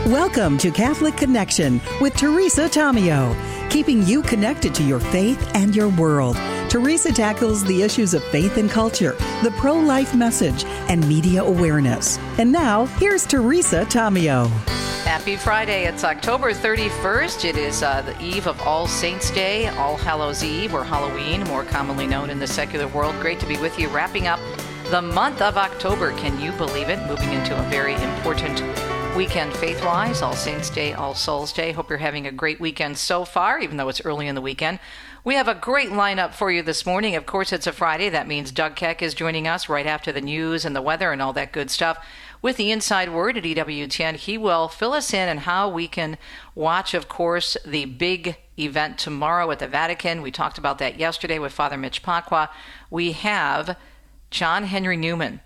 Welcome to Catholic Connection with Teresa Tomeo, keeping you connected to your faith and your world. Teresa tackles the issues of faith and culture, the pro-life message, and media awareness. And now, here's Teresa Tomeo. Happy Friday. It's October 31st. It is the eve of All Saints' Day, All Hallows' Eve, or Halloween, more commonly known in the secular world. Great to be with you, wrapping up the month of October. Can you believe it? Moving into a very important weekend faith-wise, All Saints' Day, All Souls' Day. Hope you're having a great weekend so far, even though it's early in the weekend. We have a great lineup for you this morning. Of course, it's a Friday. That means Doug Keck is joining us right after the news and the weather and all that good stuff. With the Inside Word at EWTN, he will fill us in on how we can watch, of course, the big event tomorrow at the Vatican. We talked about that yesterday with Father Mitch Pacwa. We have John Henry Newman,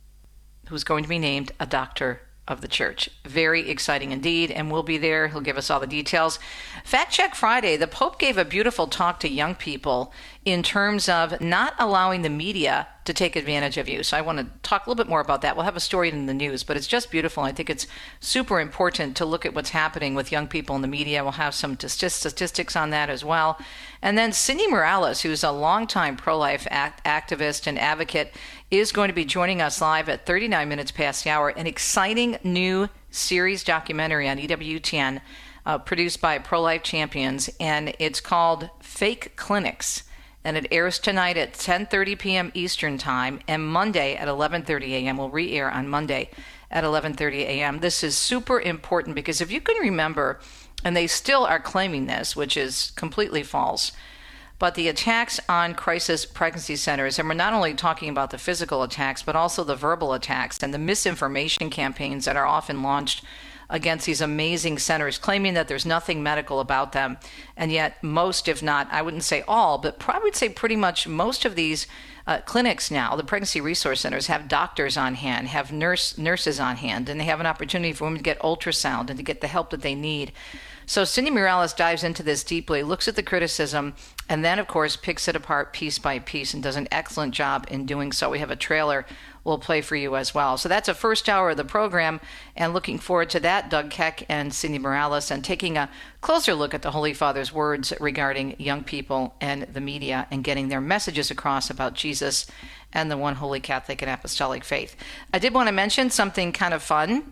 who's going to be named a doctor of the church. Very exciting indeed, and we'll be there. He'll give us all the details. Fact Check Friday, the Pope gave a beautiful talk to young people in terms of not allowing the media to take advantage of you. So I want to talk a little bit more about that. We'll have a story in the news, but it's just beautiful. I think it's super important to look at what's happening with young people in the media. We'll have some statistics on that as well. And then Cindy Morales, who's a longtime pro-life activist and advocate, is going to be joining us live at 39 minutes past the hour. An exciting new series documentary on EWTN produced by Pro-Life Champions, and it's called Fake Clinics. And it airs tonight at 10:30 p.m. Eastern Time and Monday at 11:30 a.m. Will re-air on Monday at 11:30 a.m. This is super important because if you can remember, and they still are claiming this, which is completely false, but the attacks on crisis pregnancy centers, and we're not only talking about the physical attacks, but also the verbal attacks and the misinformation campaigns that are often launched against these amazing centers, claiming that there's nothing medical about them. And yet most, if not, I wouldn't say all, but probably would say pretty much most of these clinics now, the pregnancy resource centers, have doctors on hand, have nurses on hand, and they have an opportunity for women to get ultrasound and to get the help that they need. So Cindy Morales dives into this deeply, looks at the criticism, and then, of course, picks it apart piece by piece and does an excellent job in doing so. We have a trailer we'll play for you as well. So that's the first hour of the program, and looking forward to that, Doug Keck and Cindy Morales, and taking a closer look at the Holy Father's words regarding young people and the media and getting their messages across about Jesus and the one holy Catholic and Apostolic faith. I did want to mention something kind of fun.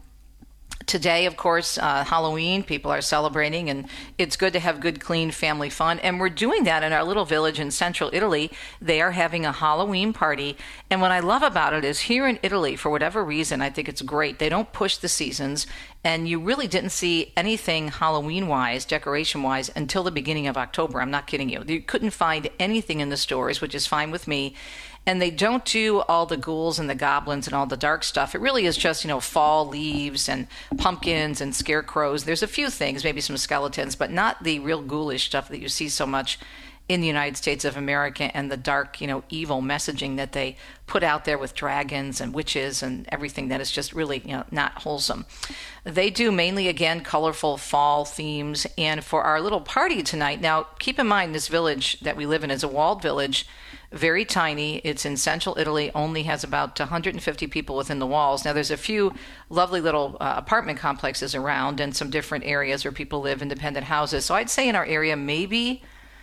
Today, of course, Halloween, people are celebrating, and it's good to have good, clean family fun. And we're doing that in our little village in central Italy. They are having a Halloween party. And what I love about it is here in Italy, for whatever reason, I think it's great. They don't push the seasons, and you really didn't see anything Halloween-wise, decoration-wise, until the beginning of October. I'm not kidding you. You couldn't find anything in the stores, which is fine with me. And they don't do all the ghouls and the goblins and all the dark stuff. It really is just, fall leaves and pumpkins and scarecrows. There's a few things, maybe some skeletons, but not the real ghoulish stuff that you see so much in the United States of America, and the dark, evil messaging that they put out there with dragons and witches and everything that is just really, not wholesome. They do mainly, again, colorful fall themes. And for our little party tonight, now keep in mind this village that we live in is a walled village, very tiny. It's in central Italy, only has about 150 people within the walls. Now, there's a few lovely little apartment complexes around and some different areas where people live, independent houses. So I'd say in our area, maybe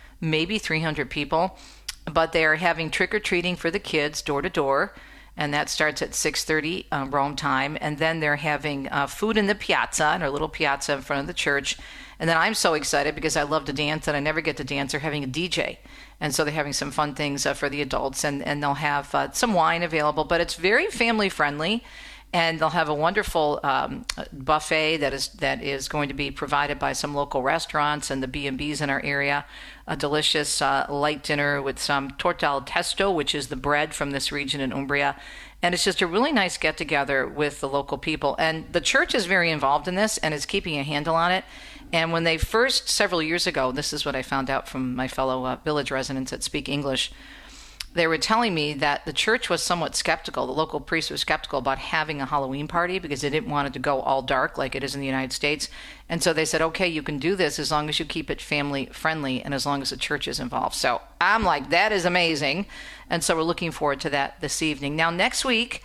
300 people, but they're having trick-or-treating for the kids door to door, and that starts at 6:30 Rome time. And then they're having food in the piazza, in our little piazza in front of the church. And then I'm so excited because I love to dance and I never get to dance. They're having a DJ. And so they're having some fun things for the adults, and they'll have some wine available, but it's very family friendly. And they'll have a wonderful buffet that is going to be provided by some local restaurants and the B&Bs in our area. A delicious light dinner with some torta al testo, which is the bread from this region in Umbria. And it's just a really nice get-together with the local people. And the church is very involved in this and is keeping a handle on it. And when they first, several years ago, this is what I found out from my fellow village residents that speak English, they were telling me that the church was somewhat skeptical. The local priests were skeptical about having a Halloween party because they didn't want it to go all dark like it is in the United States. And so they said, okay, you can do this as long as you keep it family friendly and as long as the church is involved. So I'm like, that is amazing. And so we're looking forward to that this evening. Now, next week,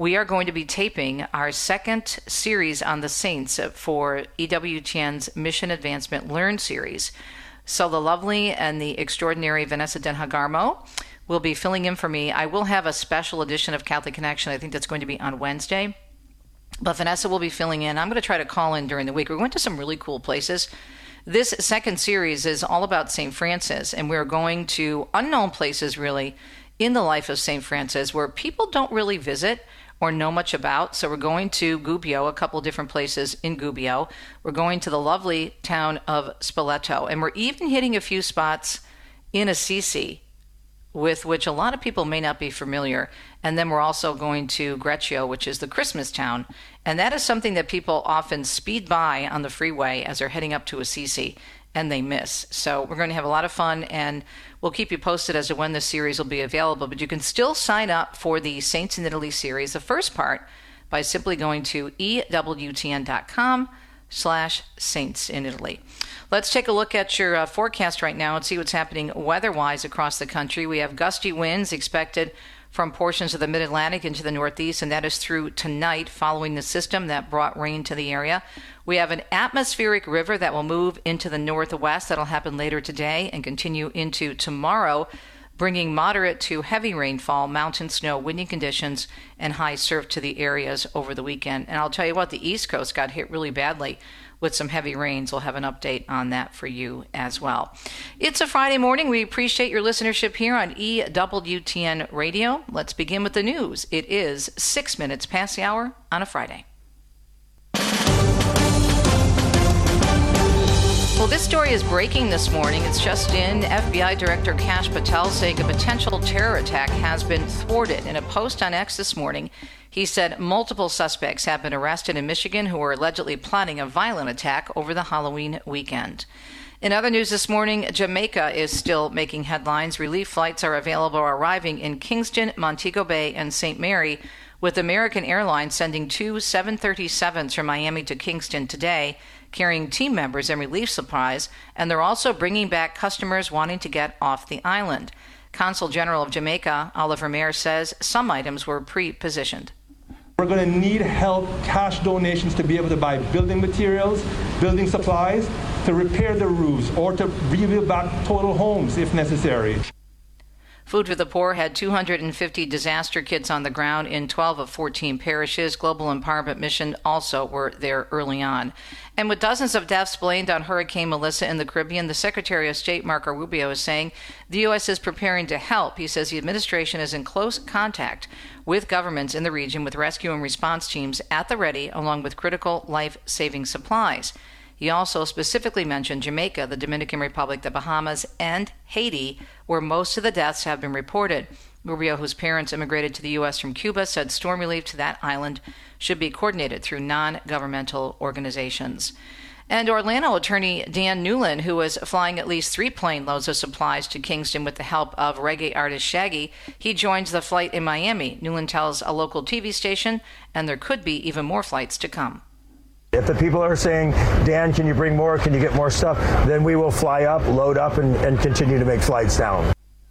we are going to be taping our second series on the Saints for EWTN's Mission Advancement Learn series. So the lovely and the extraordinary Vanessa Denhagarmo will be filling in for me. I will have a special edition of Catholic Connection. I think that's going to be on Wednesday. But Vanessa will be filling in. I'm going to try to call in during the week. We went to some really cool places. This second series is all about St. Francis, and we're going to unknown places, really, in the life of St. Francis, where people don't really visit or know much about. So we're going to Gubbio, a couple different places in Gubbio. We're going to the lovely town of Spoleto, and we're even hitting a few spots in Assisi, with which a lot of people may not be familiar. And then we're also going to Greccio, which is the Christmas town. And that is something that people often speed by on the freeway as they're heading up to Assisi, and they miss. So we're going to have a lot of fun, and we'll keep you posted as to when this series will be available. But you can still sign up for the Saints in Italy series, the first part, by simply going to EWTN.com/Saints in Italy. Let's take a look at your forecast right now and see what's happening weather-wise across the country. We have gusty winds expected from portions of the mid-Atlantic into the northeast, and that is through tonight following the system that brought rain to the area. We have an atmospheric river that will move into the northwest. That'll happen later today and continue into tomorrow, bringing moderate to heavy rainfall, mountain snow, windy conditions, and high surf to the areas over the weekend. And I'll tell you what, the East Coast got hit really badly with some heavy rains. We'll have an update on that for you as well. It's a Friday morning. We appreciate your listenership here on EWTN Radio. Let's begin with the news. It is 6 minutes past the hour on a Friday. Well, this story is breaking this morning. It's just in. FBI Director Kash Patel saying a potential terror attack has been thwarted. In a post on X this morning, he said multiple suspects have been arrested in Michigan who were allegedly plotting a violent attack over the Halloween weekend. In other news this morning, Jamaica is still making headlines. Relief flights are arriving in Kingston, Montego Bay, and St. Mary, with American Airlines sending two 737s from Miami to Kingston today, carrying team members and relief supplies, and they're also bringing back customers wanting to get off the island. Consul General of Jamaica, Oliver Mayer, says some items were pre-positioned. We're going to need help, cash donations, to be able to buy building materials, building supplies, to repair the roofs, or to rebuild back total homes if necessary. Food for the Poor had 250 disaster kits on the ground in 12 of 14 parishes. Global Empowerment Mission also were there early on. And with dozens of deaths blamed on Hurricane Melissa in the Caribbean, the Secretary of State, Marco Rubio, is saying the U.S. is preparing to help. He says the administration is in close contact with governments in the region with rescue and response teams at the ready, along with critical life-saving supplies. He also specifically mentioned Jamaica, the Dominican Republic, the Bahamas, and Haiti, where most of the deaths have been reported. Rubio, whose parents immigrated to the U.S. from Cuba, said storm relief to that island should be coordinated through non-governmental organizations. And Orlando attorney Dan Newland, who was flying at least 3 plane loads of supplies to Kingston with the help of reggae artist Shaggy, he joins the flight in Miami. Newland tells a local TV station, and there could be even more flights to come. If the people are saying, Dan, can you bring more? Can you get more stuff? Then we will fly up, load up, and continue to make flights down.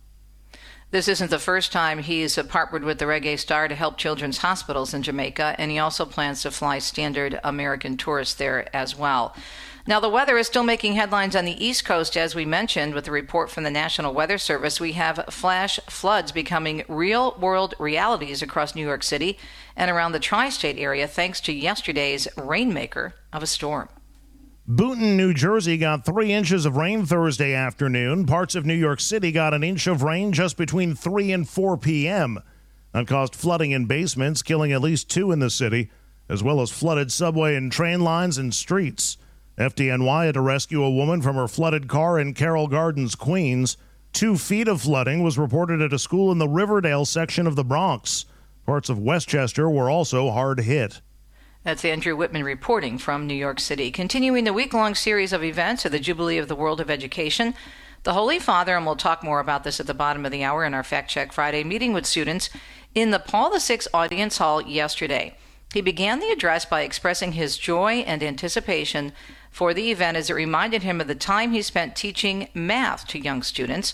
This isn't the first time he's partnered with the reggae star to help children's hospitals in Jamaica, and he also plans to fly standard American tourists there as well. Now, the weather is still making headlines on the East Coast, as we mentioned, with the report from the National Weather Service. We have flash floods becoming real-world realities across New York City and around the tri-state area, thanks to yesterday's rainmaker of a storm. Boonton, New Jersey got 3 inches of rain Thursday afternoon. Parts of New York City got an inch of rain just between 3 and 4 p.m. That caused flooding in basements, killing at least 2 in the city, as well as flooded subway and train lines and streets. FDNY had to rescue a woman from her flooded car in Carroll Gardens, Queens. 2 feet of flooding was reported at a school in the Riverdale section of the Bronx. Parts of Westchester were also hard hit. That's Andrew Whitman reporting from New York City. Continuing the week-long series of events of the Jubilee of the World of Education, the Holy Father, and we'll talk more about this at the bottom of the hour in our Fact Check Friday, meeting with students in the Paul VI Audience Hall yesterday. He began the address by expressing his joy and anticipation for the event as it reminded him of the time he spent teaching math to young students.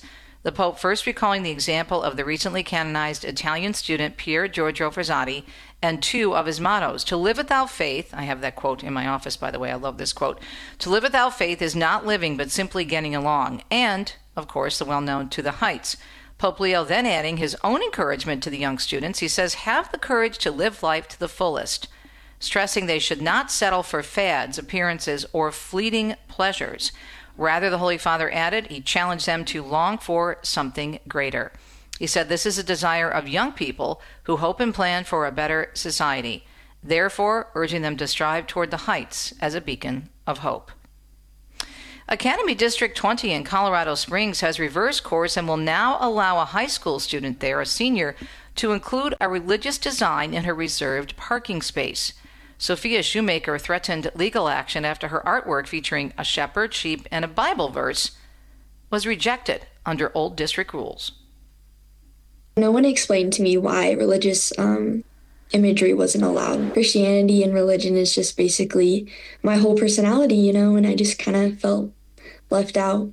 The Pope first recalling the example of the recently canonized Italian student Pier Giorgio Frassati and two of his mottos. To live without faith, I have that quote in my office, by the way, I love this quote. To live without faith is not living, but simply getting along. And, of course, the well-known To the Heights. Pope Leo then adding his own encouragement to the young students. He says, have the courage to live life to the fullest, stressing they should not settle for fads, appearances, or fleeting pleasures. Rather, the Holy Father added, he challenged them to long for something greater. He said this is a desire of young people who hope and plan for a better society, therefore urging them to strive toward the heights as a beacon of hope. Academy District 20 in Colorado Springs has reversed course and will now allow a high school student there, a senior, to include a religious design in her reserved parking space. Sophia Shoemaker threatened legal action after her artwork featuring a shepherd, sheep, and a Bible verse was rejected under old district rules. No one explained to me why religious imagery wasn't allowed. Christianity and religion is just basically my whole personality, and I just kind of felt left out.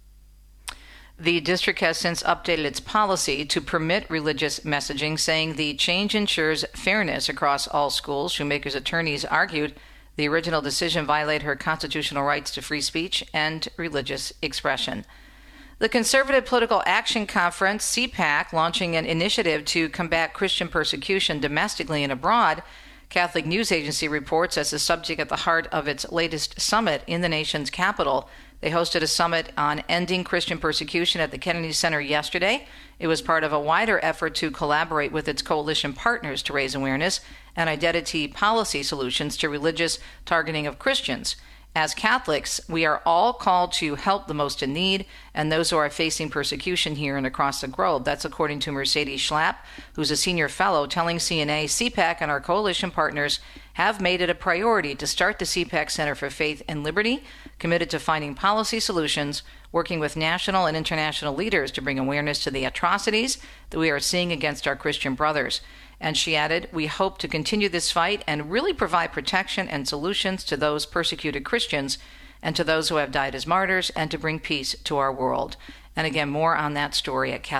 The district has since updated its policy to permit religious messaging, saying the change ensures fairness across all schools. Shoemaker's attorneys argued the original decision violated her constitutional rights to free speech and religious expression. The Conservative Political Action Conference, CPAC, launching an initiative to combat Christian persecution domestically and abroad. Catholic News Agency reports as the subject at the heart of its latest summit in the nation's capital. They hosted a summit on ending Christian persecution at the Kennedy Center yesterday. It was part of a wider effort to collaborate with its coalition partners to raise awareness and identity policy solutions to religious targeting of Christians. As Catholics, we are all called to help the most in need and those who are facing persecution here and across the globe. That's according to Mercedes Schlapp, who's a senior fellow, telling CNA, CPAC and our coalition partners have made it a priority to start the CPAC Center for Faith and Liberty, committed to finding policy solutions, working with national and international leaders to bring awareness to the atrocities that we are seeing against our Christian brothers. And she added, we hope to continue this fight and really provide protection and solutions to those persecuted Christians and to those who have died as martyrs and to bring peace to our world. And again, more on that story at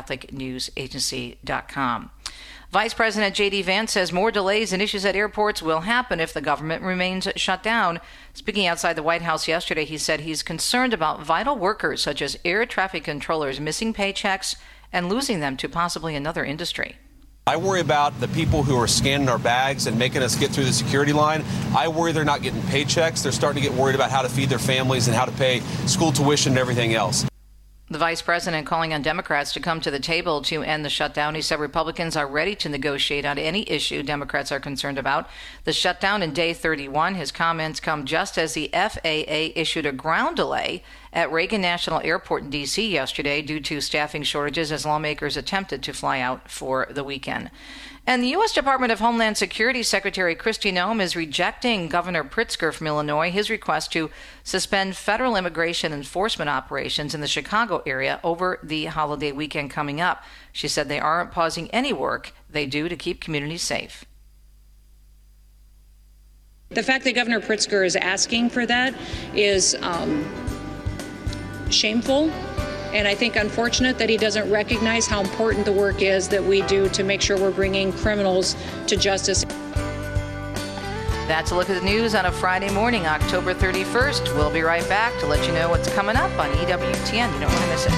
CatholicNewsAgency.com. Vice President J.D. Vance says more delays and issues at airports will happen if the government remains shut down. Speaking outside the White House yesterday, he said he's concerned about vital workers such as air traffic controllers missing paychecks and losing them to possibly another industry. I worry about the people who are scanning our bags and making us get through the security line. I worry they're not getting paychecks. They're starting to get worried about how to feed their families and how to pay school tuition and everything else. The vice president calling on Democrats to come to the table to end the shutdown. He said Republicans are ready to negotiate on any issue Democrats are concerned about. The shutdown in day 31, his comments come just as the FAA issued a ground delay at Reagan National Airport in D.C. yesterday due to staffing shortages as lawmakers attempted to fly out for the weekend. And the U.S. Department of Homeland Security Secretary Kristi Noem is rejecting Governor Pritzker from Illinois, his request to suspend federal immigration enforcement operations in the Chicago area over the holiday weekend coming up. She said they aren't pausing any work they do to keep communities safe. The fact that Governor Pritzker is asking for that is shameful. And I think unfortunate that he doesn't recognize how important the work is that we do to make sure we're bringing criminals to justice. That's a look at the news on a Friday morning, October 31st. We'll be right back to let you know what's coming up on EWTN. You don't want to miss it.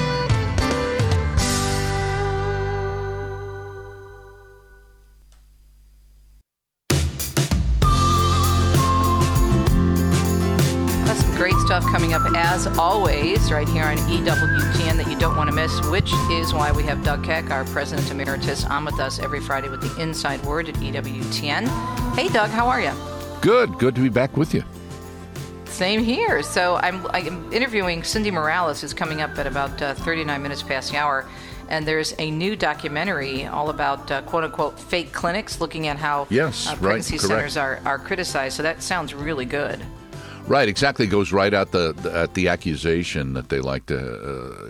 Great stuff coming up as always right here on EWTN that you don't want to miss, which is why we have Doug Keck, our President Emeritus, on with us every Friday with the Inside Word at EWTN. Hey, Doug, how are you? Good to be back with you. Same here. So I'm interviewing Cindy Morales, who's coming up at about 39 minutes past the hour. And there's a new documentary all about quote-unquote fake clinics, looking at how pregnancy centers are criticized. So that sounds really good. Right, exactly. Goes right at the accusation that they like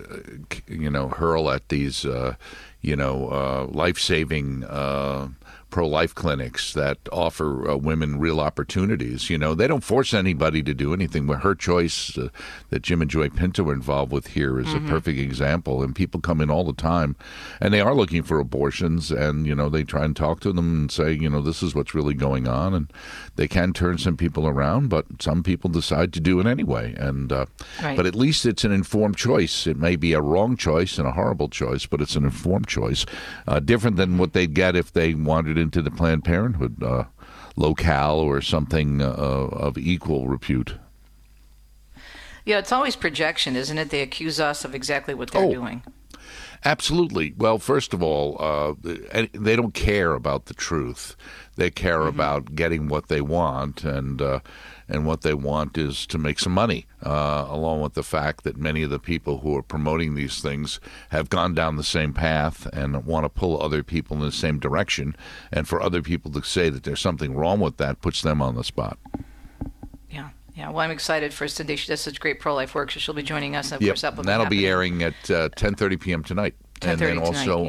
to, hurl at these, life-saving pro-life clinics that offer women real opportunities. You know, they don't force anybody to do anything. But Her Choice that Jim and Joy Pinto are involved with here is a perfect example. And people come in all the time, and they are looking for abortions. And, you know, they try and talk to them and say, you know, this is what's really going on. And they can turn some people around, but some people decide to do it anyway. And but at least it's an informed choice. It may be a wrong choice and a horrible choice, but it's an informed choice. Different than what they'd get if they wandered into the Planned Parenthood locale or something of equal repute. Yeah, it's always projection, isn't it? They accuse us of exactly what they're doing. Absolutely. Well, first of all, they don't care about the truth. They care about getting what they want, and what they want is to make some money, along with the fact that many of the people who are promoting these things have gone down the same path and want to pull other people in the same direction. And for other people to say that there's something wrong with that puts them on the spot. Yeah, well, I'm excited for Cindy. She does such great pro-life work, so she'll be joining us. And of course, and that'll be airing at 10:30 p.m. tonight. And then also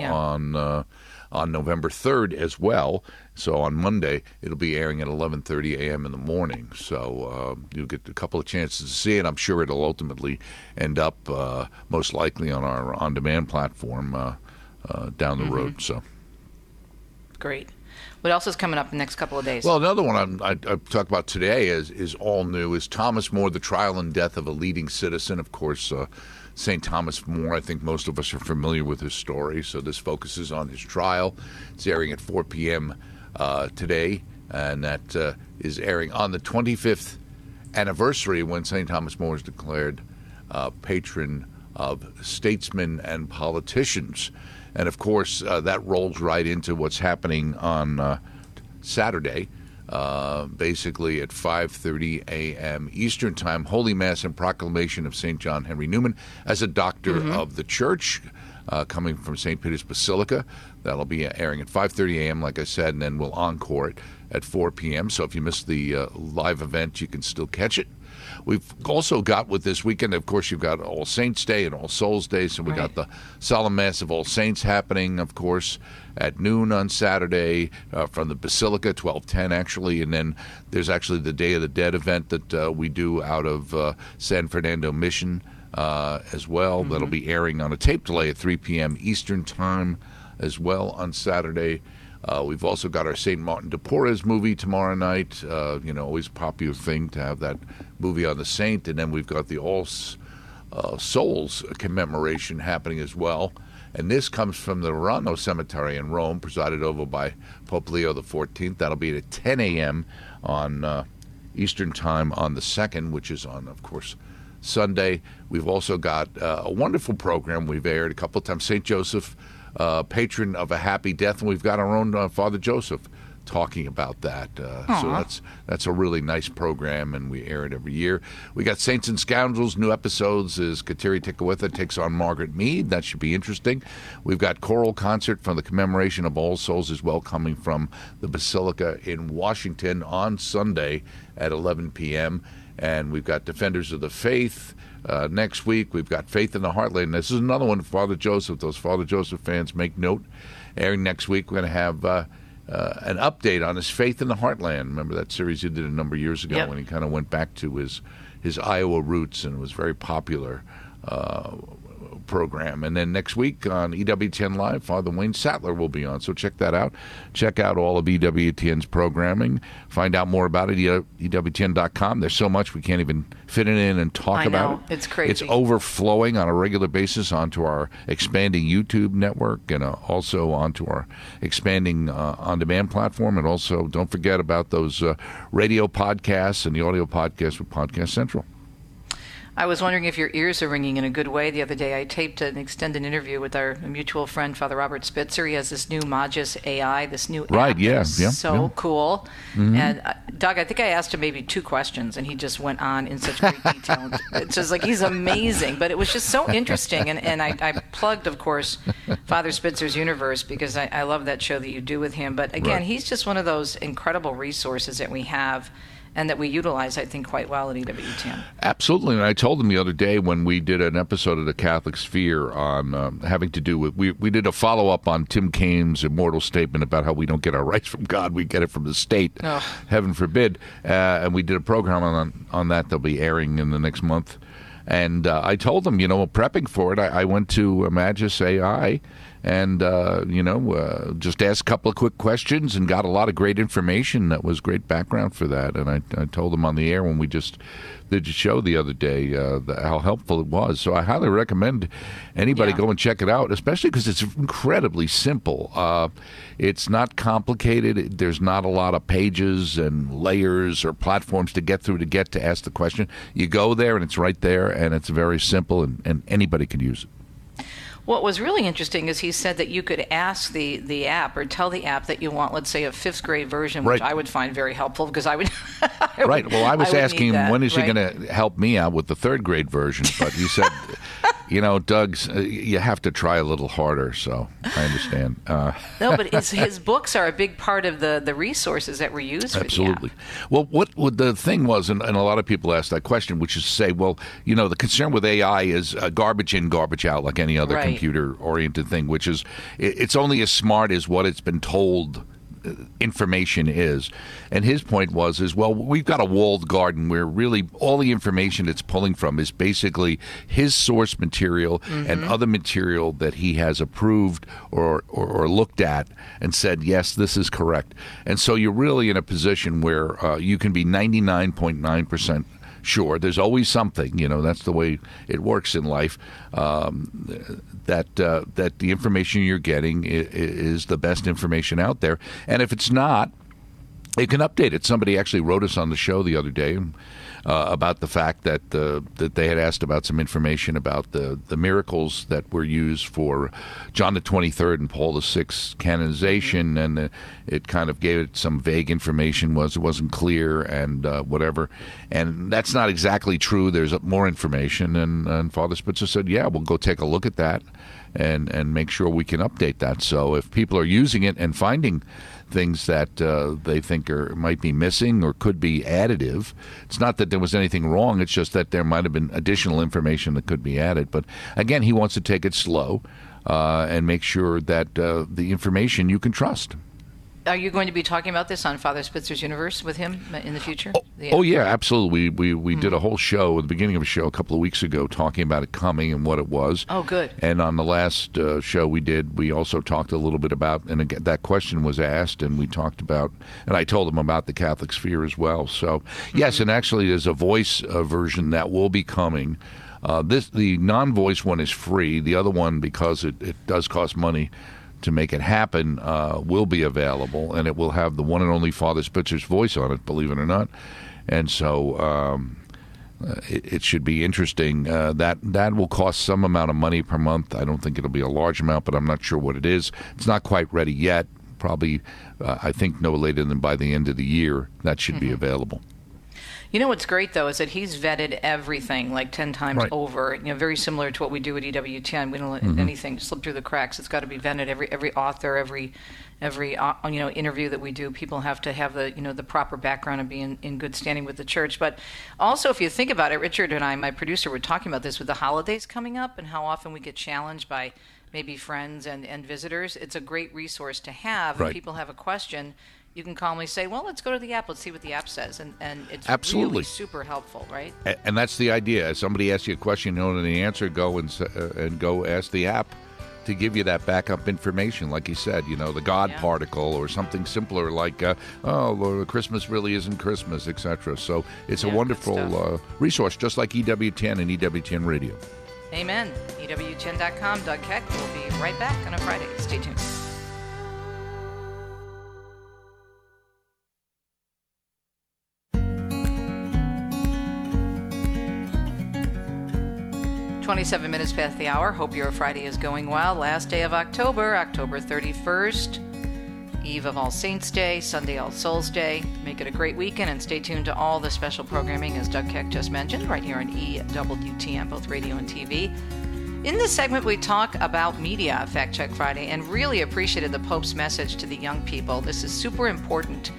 on November 3rd as well. So on Monday, it'll be airing at 11:30 a.m. in the morning. So you'll get a couple of chances to see it. I'm sure it'll ultimately end up most likely on our on-demand platform down the road. So great. What else is coming up in the next couple of days? Well, another one I talk about today is all new, is Thomas More, the trial and death of a leading citizen. Of course, St. Thomas More, I think most of us are familiar with his story, so this focuses on his trial. It's airing at 4 p.m. Today, and that is airing on the 25th anniversary when St. Thomas More was declared patron of statesmen and politicians. And, of course, that rolls right into what's happening on Saturday, basically at 5:30 a.m. Eastern Time, Holy Mass and Proclamation of St. John Henry Newman as a doctor of the Church, coming from St. Peter's Basilica. That'll be airing at 5:30 a.m., like I said, and then we'll encore it at 4 p.m. So if you missed the live event, you can still catch it. We've also got with this weekend, of course, you've got All Saints Day and All Souls Day. So we got the Solemn Mass of All Saints happening, of course, at noon on Saturday from the Basilica, 12:10 actually. And then there's actually the Day of the Dead event that we do out of San Fernando Mission as well. That'll be airing on a tape delay at 3 p.m. Eastern Time as well on Saturday. We've also got our St. Martin de Porres movie tomorrow night. Always a popular thing to have that movie on the saint. And then we've got the All Souls commemoration happening as well. And this comes from the Verano Cemetery in Rome, presided over by Pope Leo XIV. That'll be at 10 a.m. on Eastern Time on the 2nd, which is on, of course, Sunday. We've also got a wonderful program we've aired a couple of times. St. Joseph, patron of a happy death, and we've got our own Father Joseph talking about that. So that's a really nice program, and we air it every year. We got Saints and Scoundrels. New episodes is Kateri Tekakwitha takes on Margaret Mead. That should be interesting. We've got choral concert from the commemoration of All Souls as well, coming from the Basilica in Washington on Sunday at 11 p.m. And we've got Defenders of the Faith. Next week, we've got Faith in the Heartland. This is another one, Father Joseph. Those Father Joseph fans, make note. Airing next week, we're going to have an update on his Faith in the Heartland. Remember that series he did a number of years ago when he kind of went back to his Iowa roots, and it was very popular program. And then next week on EWTN Live, Father Wayne Sattler will be on. So check that out. Check out all of EWTN's programming. Find out more about it at EWTN.com. There's so much we can't even fit it in and talk about it. It's crazy. It's overflowing on a regular basis onto our expanding YouTube network and also onto our expanding on-demand platform. And also don't forget about those radio podcasts and the audio podcasts with Podcast Central. I was wondering if your ears are ringing in a good way. The other day I taped an extended interview with our mutual friend, Father Robert Spitzer. He has this new Magis AI, this new app. So cool. And Doug, I think I asked him maybe 2 questions, and he just went on in such great detail. It's just like, he's amazing. But it was just so interesting. And I plugged, of course, Father Spitzer's Universe, because I love that show that you do with him. But again, he's just one of those incredible resources that we have and that we utilize, I think, quite well at EWTN. Absolutely. And I told them the other day when we did an episode of the Catholic Sphere on having to do with, we did a follow-up on Tim Kaine's immortal statement about how we don't get our rights from God, we get it from the state, heaven forbid. And we did a program on that that'll be airing in the next month. And I told them, prepping for it, I went to Magis AI and, just asked a couple of quick questions and got a lot of great information. That was great background for that. And I told them on the air when we just did the show the other day how helpful it was. So I highly recommend anybody go and check it out, especially because it's incredibly simple. It's not complicated. There's not a lot of pages and layers or platforms to get through to ask the question. You go there and it's right there, and it's very simple, and anybody can use it. What was really interesting is he said that you could ask the app or tell the app that you want, let's say, a 5th grade version, which I would find very helpful because I would. Right. Well, I was asking him, when is he going to help me out with the 3rd grade version? But he said, Doug, you have to try a little harder. So I understand. No, but his books are a big part of the resources that were used for Absolutely. the app. Well, what the thing was, and a lot of people ask that question, which is to say, well, the concern with AI is garbage in, garbage out, like any other computer-oriented thing, which is it's only as smart as what it's been told information is. And his point was, well, we've got a walled garden where really all the information it's pulling from is basically his source material and other material that he has approved or looked at and said, yes, this is correct. And so you're really in a position where you can be 99.9% sure. There's always something, that's the way it works in life, that the information you're getting is the best information out there. And if it's not, you can update it. Somebody actually wrote us on the show the other day about the fact that they had asked about some information about the miracles that were used for John the 23rd and Paul the VI's canonization, and it kind of gave it some vague information, it wasn't clear and whatever. And that's not exactly true. There's more information, and Father Spitzer said, yeah, we'll go take a look at that and make sure we can update that. So if people are using it and finding things that they think might be missing or could be additive, it's not that there was anything wrong, it's just that there might have been additional information that could be added. But again, he wants to take it slow and make sure that the information you can trust. Are you going to be talking about this on Father Spitzer's Universe with him in the future? Yeah, absolutely. We did a whole show at the beginning of a show a couple of weeks ago talking about it coming and what it was. Oh, good. And on the last show we also talked a little bit about, and again, that question was asked, and we talked about, and I told them about the Catholic Sphere as well. So, yes, and actually there's a voice version that will be coming. The non-voice one is free. The other one, because it does cost money to make it happen, will be available, and it will have the one and only Father Spitzer's voice on it, believe it or not. And so it should be interesting. That will cost some amount of money per month. I don't think it'll be a large amount, but I'm not sure what it is. It's not quite ready yet. Probably, I think no later than by the end of the year, that should be available. You know what's great, though, is that he's vetted everything like 10 times over. Very similar to what we do at EWTN. We don't let anything slip through the cracks. It's got to be vetted. Every author, every interview that we do, people have to have the proper background and be in good standing with the church. But also, if you think about it, Richard and I, my producer, were talking about this with the holidays coming up and how often we get challenged by maybe friends and visitors. It's a great resource to have. If people have a question, you can calmly say, well, let's go to the app. Let's see what the app says. And it's really super helpful, right? And that's the idea. If somebody asks you a question, you don't know the answer, go and go ask the app to give you that backup information. Like you said, the God particle or something simpler like, Christmas really isn't Christmas, etc. So it's a wonderful resource, just like EWTN and EWTN Radio. Amen. EWTN.com. Doug Keck will be right back on a Friday. Stay tuned. "27 minutes past the hour. Hope your Friday is going well. Last day of October, October 31st. Eve of All Saints Day, Sunday All Souls Day. Make it a great weekend and stay tuned to all the special programming, as Doug Keck just mentioned, right here on EWTN, both radio and TV. In this segment, we talk about media, Fact Check Friday, and really appreciated the Pope's message to the young people. This is super important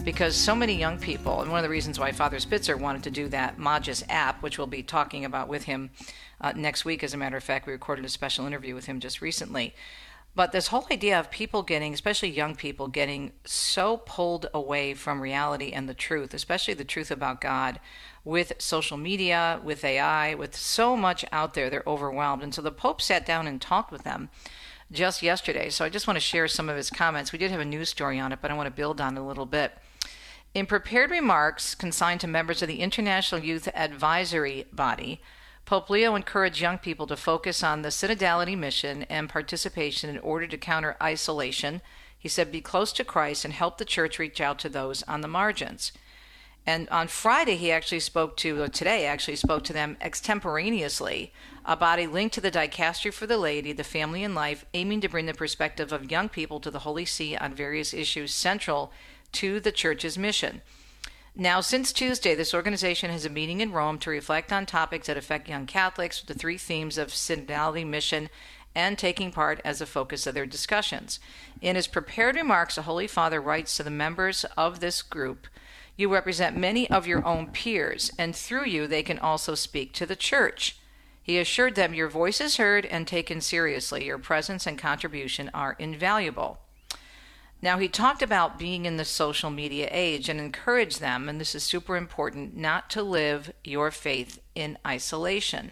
because so many young people, and one of the reasons why Father Spitzer wanted to do that Magis app, which we'll be talking about with him next week, as a matter of fact, we recorded a special interview with him just recently. But this whole idea of people getting, especially young people, getting so pulled away from reality and the truth, especially the truth about God, with social media, with AI, with so much out there, they're overwhelmed. And so the Pope sat down and talked with them just yesterday. So I just want to share some of his comments. We did have a news story on it, but I want to build on it a little bit. In prepared remarks consigned to members of the International Youth Advisory Body, Pope Leo encouraged young people to focus on the synodality mission and participation in order to counter isolation. He said, be close to Christ and help the church reach out to those on the margins. And on Friday, today actually spoke to them extemporaneously, a body linked to the Dicastery for the Laity, the Family and Life, aiming to bring the perspective of young people to the Holy See on various issues central to the Church's mission. Now, since Tuesday, this organization has a meeting in Rome to reflect on topics that affect young Catholics with the three themes of synodality, mission, and taking part as a focus of their discussions. In his prepared remarks, the Holy Father writes to the members of this group, you represent many of your own peers, and through you they can also speak to the Church. He assured them, your voice is heard and taken seriously. Your presence and contribution are invaluable. Now, he talked about being in the social media age and encouraged them, and this is super important, not to live your faith in isolation.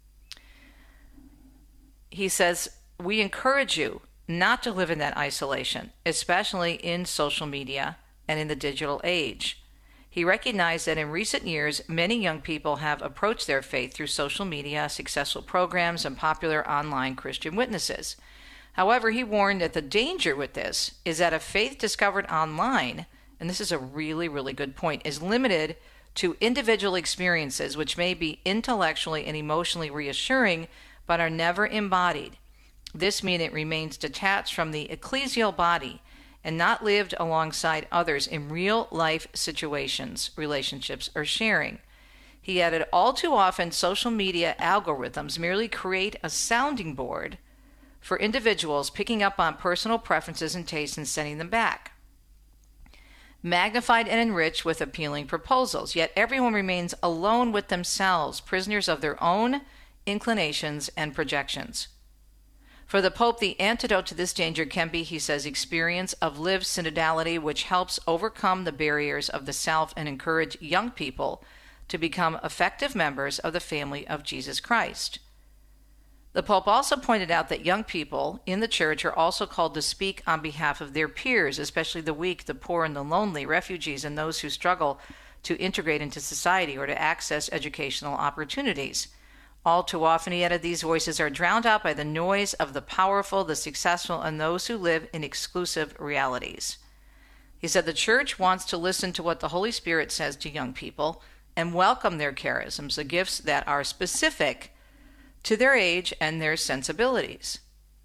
He says, we encourage you not to live in that isolation, especially in social media and in the digital age. He recognized that in recent years, many young people have approached their faith through social media, successful programs, and popular online Christian witnesses. However, he warned that the danger with this is that a faith discovered online, and this is a really, really good point, is limited to individual experiences which may be intellectually and emotionally reassuring, but are never embodied. This means it remains detached from the ecclesial body and not lived alongside others in real-life situations, relationships, or sharing. He added, all too often, social media algorithms merely create a sounding board for individuals picking up on personal preferences and tastes and sending them back, magnified and enriched with appealing proposals. Yet everyone remains alone with themselves, prisoners of their own inclinations and projections. For the Pope, the antidote to this danger can be, he says, experience of lived synodality, which helps overcome the barriers of the self and encourage young people to become effective members of the family of Jesus Christ. The Pope also pointed out that young people in the Church are also called to speak on behalf of their peers, especially the weak, the poor, and the lonely, refugees, and those who struggle to integrate into society or to access educational opportunities. All too often, he added, these voices are drowned out by the noise of the powerful, the successful, and those who live in exclusive realities. He said the Church wants to listen to what the Holy Spirit says to young people and welcome their charisms, the gifts that are specific to their age and their sensibilities.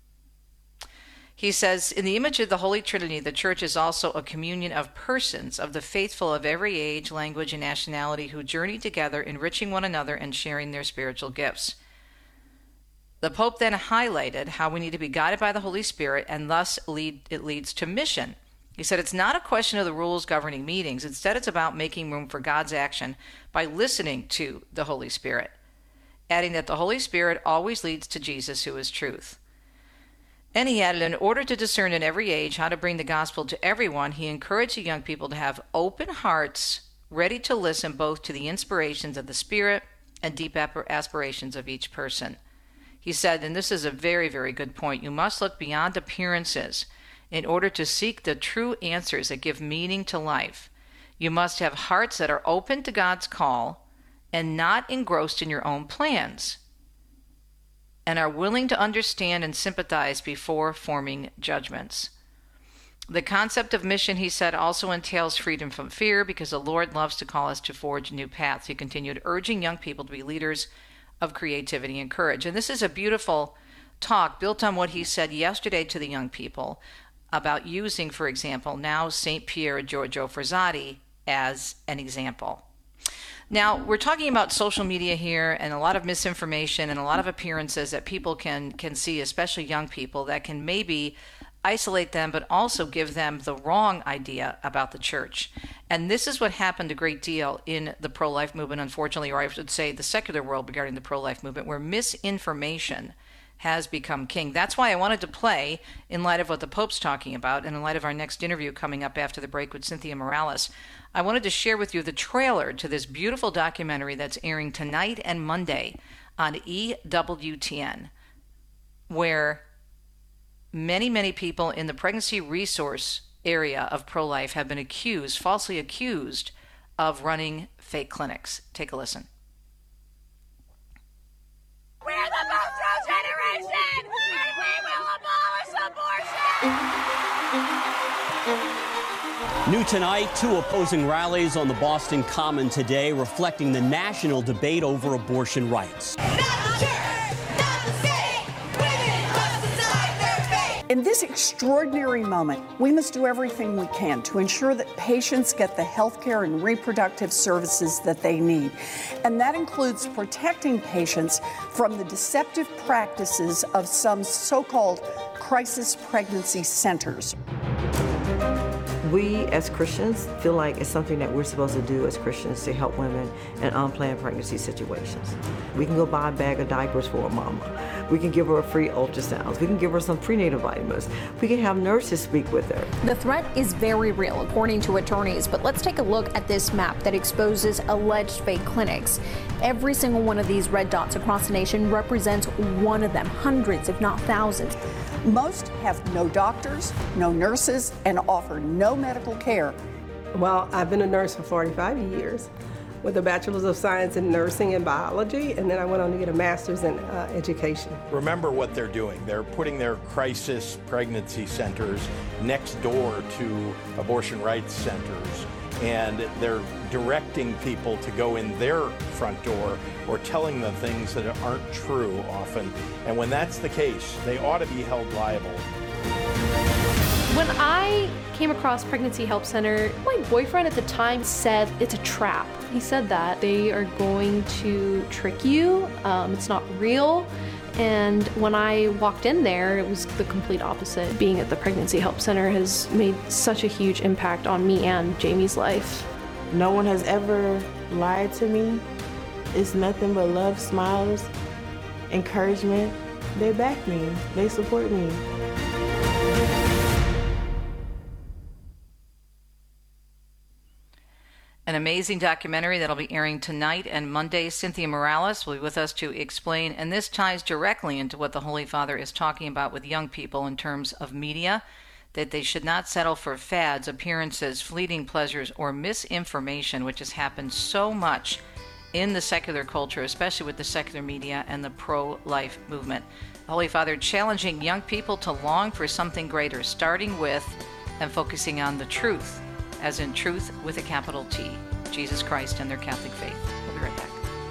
He says, in the image of the Holy Trinity, the Church is also a communion of persons, of the faithful of every age, language, and nationality who journey together, enriching one another and sharing their spiritual gifts. The Pope then highlighted how we need to be guided by the Holy Spirit, and thus it leads to mission. He said it's not a question of the rules governing meetings. Instead, it's about making room for God's action by listening to the Holy Spirit, adding that the Holy Spirit always leads to Jesus, who is truth. And he added, in order to discern in every age how to bring the gospel to everyone, he encouraged the young people to have open hearts, ready to listen both to the inspirations of the Spirit and deep aspirations of each person. He said, and this is a very, very good point, you must look beyond appearances in order to seek the true answers that give meaning to life. You must have hearts that are open to God's call and not engrossed in your own plans, and are willing to understand and sympathize before forming judgments. The concept of mission, he said, also entails freedom from fear, because the Lord loves to call us to forge new paths. He continued, urging young people to be leaders of creativity and courage. And this is a beautiful talk built on what he said yesterday to the young people about using, for example, now St. Pier Giorgio Frassati as an example. Now, we're talking about social media here and a lot of misinformation and a lot of appearances that people can see, especially young people, that can maybe isolate them, but also give them the wrong idea about the church. And this is what happened a great deal in the pro-life movement, unfortunately, or I should say the secular world regarding the pro-life movement, where misinformation has become king. That's why I wanted to play, in light of what the Pope's talking about, and in light of our next interview coming up after the break with Cynthia Morales, I wanted to share with you the trailer to this beautiful documentary that's airing tonight and Monday on EWTN, where many, many people in the pregnancy resource area of pro-life have been falsely accused of running fake clinics. Take a listen. We're the post-Roe generation, and we will abolish abortion! New tonight, 2 opposing rallies on the Boston Common today reflecting the national debate over abortion rights. In this extraordinary moment, we must do everything we can to ensure that patients get the health care and reproductive services that they need. And that includes protecting patients from the deceptive practices of some so-called crisis pregnancy centers. We as Christians feel like it's something that we're supposed to do as Christians to help women in unplanned pregnancy situations. We can go buy a bag of diapers for a mama. We can give her a free ultrasound. We can give her some prenatal vitamins. We can have nurses speak with her. The threat is very real, according to attorneys, but let's take a look at this map that exposes alleged fake clinics. Every single one of these red dots across the nation represents one of them, hundreds, if not thousands. Most have no doctors, no nurses, and offer no medical care. Well, I've been a nurse for 45 years with a bachelor's of science in nursing and biology, and then I went on to get a master's in education. Remember what they're doing. They're putting their crisis pregnancy centers next door to abortion rights centers, and they're directing people to go in their front door or telling them things that aren't true often. And when that's the case, they ought to be held liable. When I came across Pregnancy Help Center, my boyfriend at the time said it's a trap. He said that they are going to trick you, it's not real. And when I walked in there, it was the complete opposite. Being at the Pregnancy Help Center has made such a huge impact on me and Jamie's life. No one has ever lied to me. It's nothing but love, smiles, encouragement. They back me, they support me. An amazing documentary that'll be airing tonight and Monday. Cynthia Morales will be with us to explain, and this ties directly into what the Holy Father is talking about with young people in terms of media, that they should not settle for fads, appearances, fleeting pleasures, or misinformation, which has happened so much in the secular culture, especially with the secular media and the pro-life movement. The Holy Father challenging young people to long for something greater, starting with and focusing on the truth, as in truth with a capital T, Jesus Christ and their Catholic faith. We'll be right back.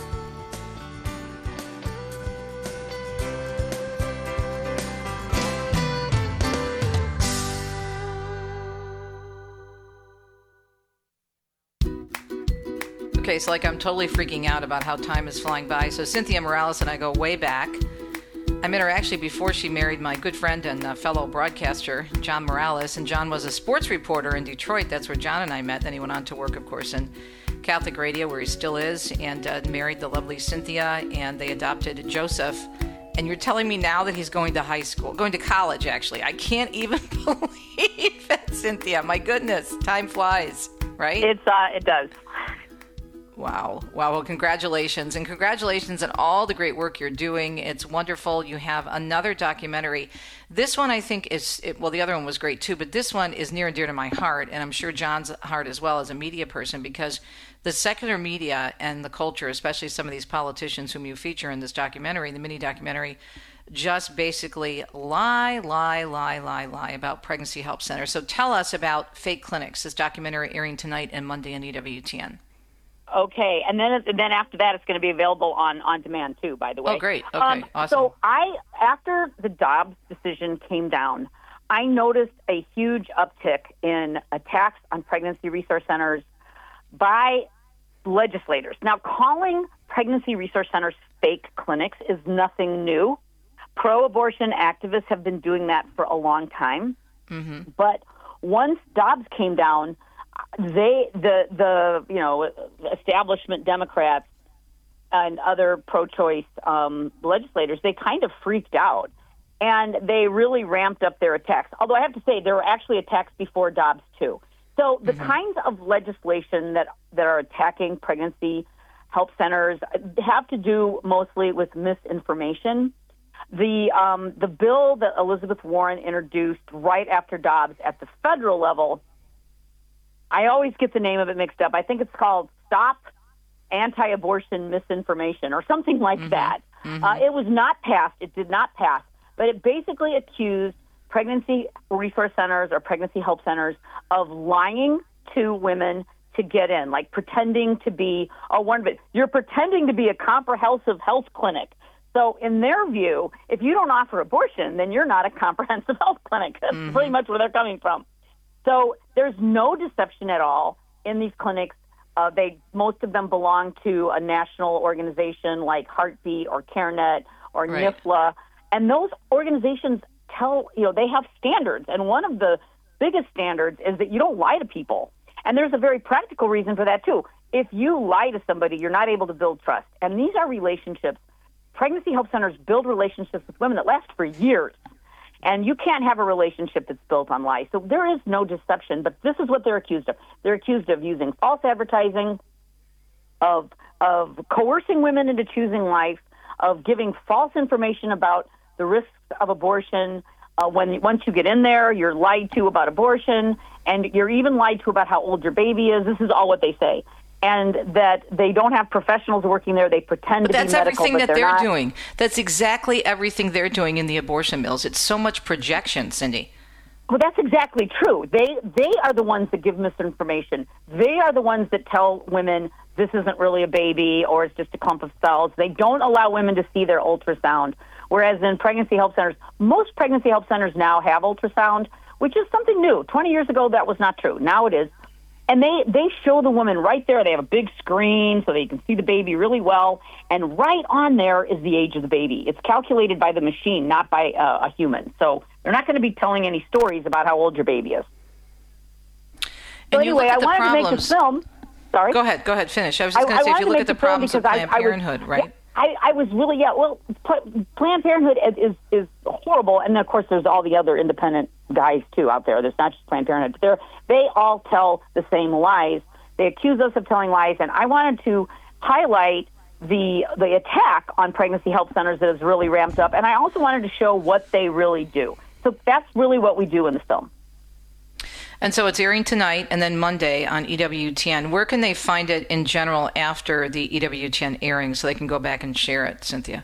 Okay, so I'm totally freaking out about how time is flying by. So Cynthia Morales and I go way back. I met her actually before she married my good friend and fellow broadcaster, John Morales. And John was a sports reporter in Detroit. That's where John and I met. Then he went on to work, of course, in Catholic radio, where he still is, and married the lovely Cynthia, and they adopted Joseph. And you're telling me now that he's going to college, actually. I can't even believe it, Cynthia. My goodness, time flies, right? It does. Wow. Well, congratulations. And congratulations on all the great work you're doing. It's wonderful. You have another documentary. This one, I think, the other one was great too, but this one is near and dear to my heart, and I'm sure John's heart as well as a media person, because the secular media and the culture, especially some of these politicians whom you feature in this documentary, the mini documentary, just basically lie about Pregnancy Help Center. So tell us about fake clinics, this documentary airing tonight and Monday on EWTN. Okay, and then after that, it's going to be available on demand too. By the way. Oh, great. Okay, awesome. So after the Dobbs decision came down, I noticed a huge uptick in attacks on pregnancy resource centers by legislators. Now, calling pregnancy resource centers fake clinics is nothing new. Pro-abortion activists have been doing that for a long time. Mm-hmm. But once Dobbs came down, the establishment Democrats and other pro-choice legislators, they kind of freaked out, and they really ramped up their attacks. Although I have to say, there were actually attacks before Dobbs too. So the kinds of legislation that are attacking pregnancy help centers have to do mostly with misinformation. The bill that Elizabeth Warren introduced right after Dobbs at the federal level, I always get the name of it mixed up. I think it's called Stop Anti-Abortion Misinformation or something like that. It was not passed. It did not pass. But it basically accused pregnancy resource centers or pregnancy help centers of lying to women to get in, like pretending to be you're pretending to be a comprehensive health clinic. So in their view, if you don't offer abortion, then you're not a comprehensive health clinic. That's pretty much where they're coming from. So there's no deception at all in these clinics. Most of them belong to a national organization like Heartbeat or CareNet or NIFLA. And those organizations they have standards. And one of the biggest standards is that you don't lie to people. And there's a very practical reason for that, too. If you lie to somebody, you're not able to build trust. And these are relationships. Pregnancy help centers build relationships with women that last for years. And you can't have a relationship that's built on lies. So there is no deception, but this is what they're accused of. They're accused of using false advertising, of coercing women into choosing life, of giving false information about the risks of abortion. Once you get in there, you're lied to about abortion, and you're even lied to about how old your baby is. This is all what they say. And that they don't have professionals working there. They pretend to be medical, but they're not. That's everything that they're doing. That's exactly everything they're doing in the abortion mills. It's so much projection, Cindy. Well, that's exactly true. They are the ones that give misinformation. They are the ones that tell women this isn't really a baby or it's just a clump of cells. They don't allow women to see their ultrasound. Whereas in pregnancy help centers, most pregnancy help centers now have ultrasound, which is something new. 20 years ago, that was not true. Now it is. And they show the woman right there. They have a big screen so they can see the baby really well. And right on there is the age of the baby. It's calculated by the machine, not by a human. So they're not going to be telling any stories about how old your baby is. So anyway, I wanted to make this film. Sorry? Go ahead, finish. I was just going to say, if you look at the problems of Planned Parenthood, right? Yeah, I was really, Planned Parenthood is horrible. And, of course, there's all the other independent guys, too, out there. There's not just Planned Parenthood. They all tell the same lies. They accuse us of telling lies. And I wanted to highlight the attack on pregnancy help centers that has really ramped up. And I also wanted to show what they really do. So that's really what we do in the film. And so it's airing tonight and then Monday on EWTN. Where can they find it in general after the EWTN airing so they can go back and share it, Cynthia?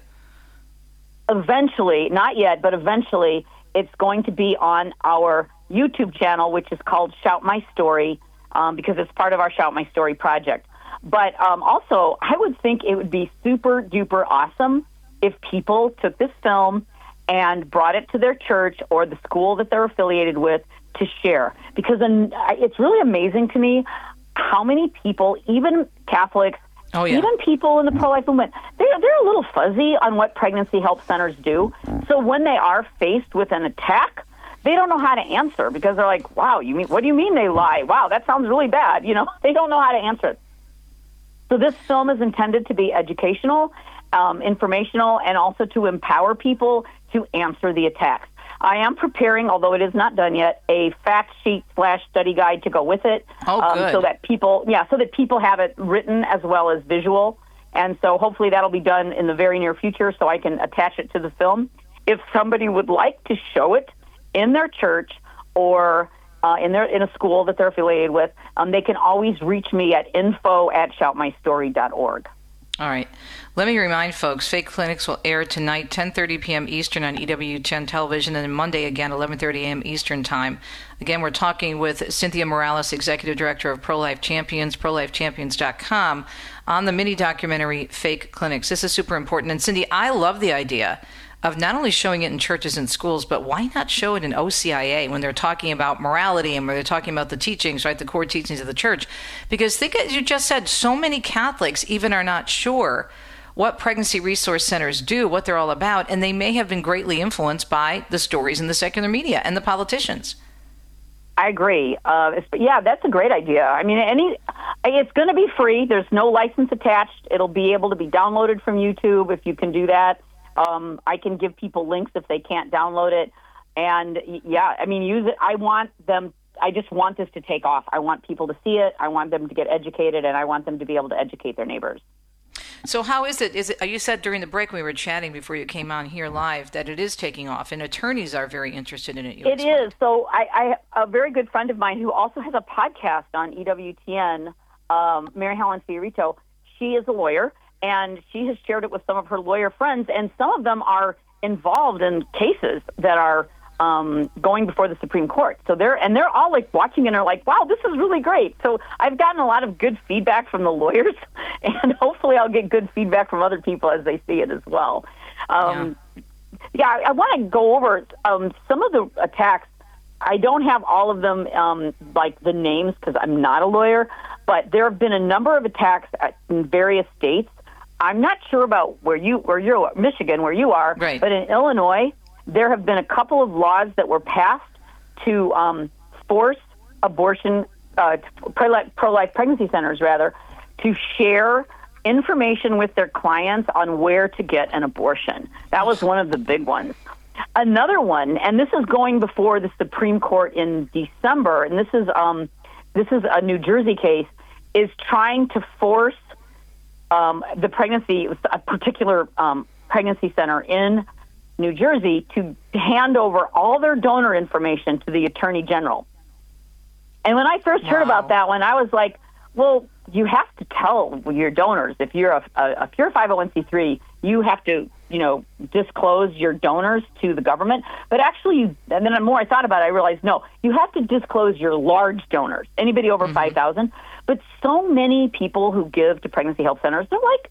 Eventually, not yet, but eventually it's going to be on our YouTube channel, which is called Shout My Story, because it's part of our Shout My Story project. But also, I would think it would be super duper awesome if people took this film and brought it to their church or the school that they're affiliated with to share. Because it's really amazing to me how many people, even Catholics, even people in the pro-life movement, they're a little fuzzy on what pregnancy help centers do. So when they are faced with an attack, they don't know how to answer because they're like, wow, what do you mean they lie? Wow, that sounds really bad. They don't know how to answer it. So this film is intended to be educational, informational, and also to empower people to answer the attacks. I am preparing, although it is not done yet, a fact sheet / study guide to go with it. So that people have it written as well as visual. And so hopefully that'll be done in the very near future so I can attach it to the film. If somebody would like to show it in their church or in a school that they're affiliated with, they can always reach me at info@shoutmystory.org. All right. Let me remind folks, Fake Clinics will air tonight, 10:30 p.m. Eastern on EWTN television, and then Monday again, 11:30 a.m. Eastern time. Again, we're talking with Cynthia Morales, Executive Director of Pro-Life Champions, prolifechampions.com, on the mini-documentary Fake Clinics. This is super important. And Cindy, I love the idea of not only showing it in churches and schools, but why not show it in OCIA when they're talking about morality and when they're talking about the teachings, right, the core teachings of the church? Because think, as you just said, so many Catholics even are not sure what pregnancy resource centers do, what they're all about, and they may have been greatly influenced by the stories in the secular media and the politicians. I agree. Yeah, that's a great idea. I mean, it's going to be free. There's no license attached. It'll be able to be downloaded from YouTube if you can do that. I can give people links if they can't download it. And yeah, I mean, use it. I just want this to take off. I want people to see it. I want them to get educated, and I want them to be able to educate their neighbors. So how is it? You said during the break we were chatting before you came on here live that it is taking off, and attorneys are very interested in it. It is. So I a very good friend of mine who also has a podcast on EWTN, Mary Helen Fiorito. She is a lawyer, and she has shared it with some of her lawyer friends, and some of them are involved in cases that are going before the Supreme Court. So they're all like watching and are like, wow, this is really great. So I've gotten a lot of good feedback from the lawyers, and hopefully I'll get good feedback from other people as they see it as well. I want to go over some of the attacks. I don't have all of them, like the names, because I'm not a lawyer, but there have been a number of attacks in various states. I'm not sure about where you're Michigan, where you are, right. But in Illinois, there have been a couple of laws that were passed to force abortion, pro-life pregnancy centers, rather, to share information with their clients on where to get an abortion. That was one of the big ones. Another one, and this is going before the Supreme Court in December, and this is a New Jersey case, is trying to force the pregnancy, a particular pregnancy center in New Jersey, to hand over all their donor information to the Attorney General. And when I first heard about that one, I was like, well, you have to tell your donors. If you're a 501c3, you have to, disclose your donors to the government. But actually, and then the more I thought about it, I realized, no, you have to disclose your large donors, anybody over 5,000. But so many people who give to pregnancy health centers, they're like,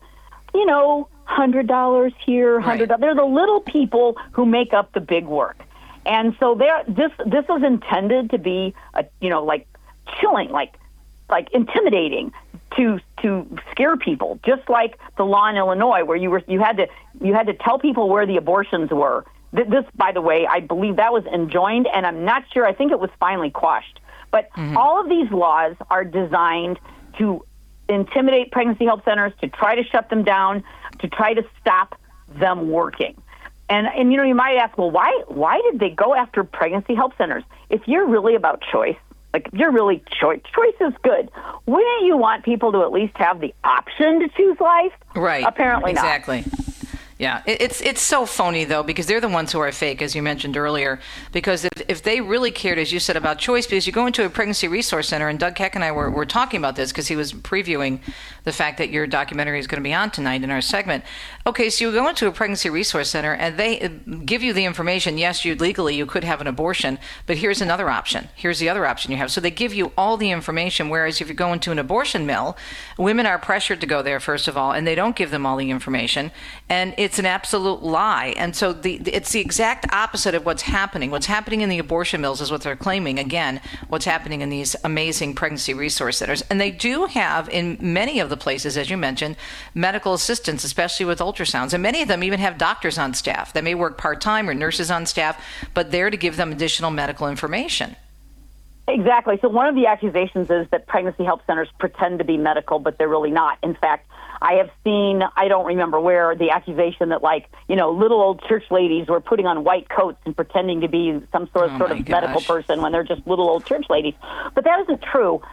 $100 here, $100. Right. They're the little people who make up the big work. And so this is intended to be, like chilling, like intimidating, to scare people, just like the law in Illinois, where you had to tell people where the abortions were. This, by the way, I believe that was enjoined, and I'm not sure. I think it was finally quashed. But all of these laws are designed to intimidate pregnancy health centers, to try to shut them down, to try to stop them working. And you might ask, well, why did they go after pregnancy health centers? If you're really about choice, like if you're really choice is good. Wouldn't you want people to at least have the option to choose life? Right. Apparently not. Exactly. Yeah, it's so phony, though, because they're the ones who are fake, as you mentioned earlier. Because if they really cared, as you said, about choice, because you go into a pregnancy resource center, and Doug Keck and I were talking about this because he was previewing the fact that your documentary is going to be on tonight in our segment. Okay, so you go into a pregnancy resource center, and they give you the information. Yes, you could have an abortion, but here's another option. Here's the other option you have. So they give you all the information, whereas if you go into an abortion mill, women are pressured to go there, first of all, and they don't give them all the information, and it's an absolute lie. And so it's the exact opposite of what's happening. What's happening in the abortion mills is what they're claiming, again, what's happening in these amazing pregnancy resource centers. And they do have, in many of the places, as you mentioned, medical assistants, especially with ultrasounds. And many of them even have doctors on staff. They may work part-time or nurses on staff, but they're to give them additional medical information. Exactly. So one of the accusations is that pregnancy health centers pretend to be medical, but they're really not. In fact, I have seen, I don't remember where, the accusation that, little old church ladies were putting on white coats and pretending to be some sort of medical person when they're just little old church ladies. But that isn't true.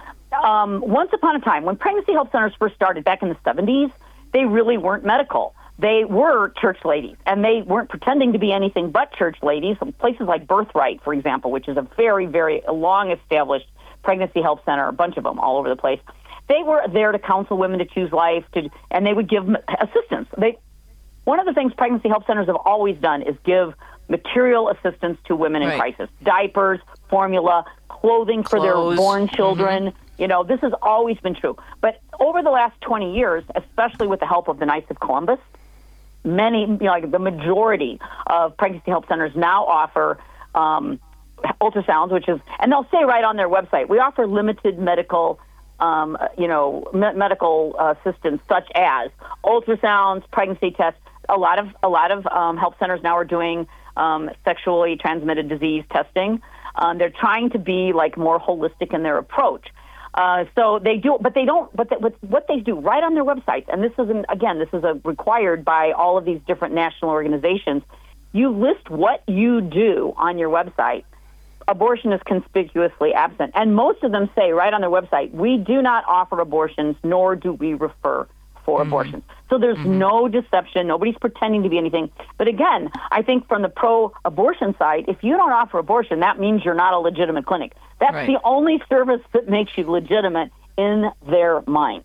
Once upon a time, when pregnancy health centers first started back in the 70s, they really weren't medical. They were church ladies, and they weren't pretending to be anything but church ladies. Places like Birthright, for example, which is a very, very long-established pregnancy health center, a bunch of them all over the place, they were there to counsel women to choose life, and they would give assistance. One of the things pregnancy health centers have always done is give material assistance to women in crisis. Diapers, formula, clothing for their born children. This has always been true. But over the last 20 years, especially with the help of the Knights of Columbus, the majority of pregnancy health centers now offer ultrasounds, and they'll say right on their website, we offer limited medical medical assistance such as ultrasounds, pregnancy tests. A lot of health centers now are doing sexually transmitted disease testing. They're trying to be like more holistic in their approach. So they do, but they don't. But what they do right on their websites, and this is required by all of these different national organizations. You list what you do on your website. Abortion is conspicuously absent, and most of them say right on their website, "We do not offer abortions, nor do we refer for abortions." So there's no deception. Nobody's pretending to be anything. But again, I think from the pro-abortion side, if you don't offer abortion, that means you're not a legitimate clinic. That's the only service that makes you legitimate in their minds.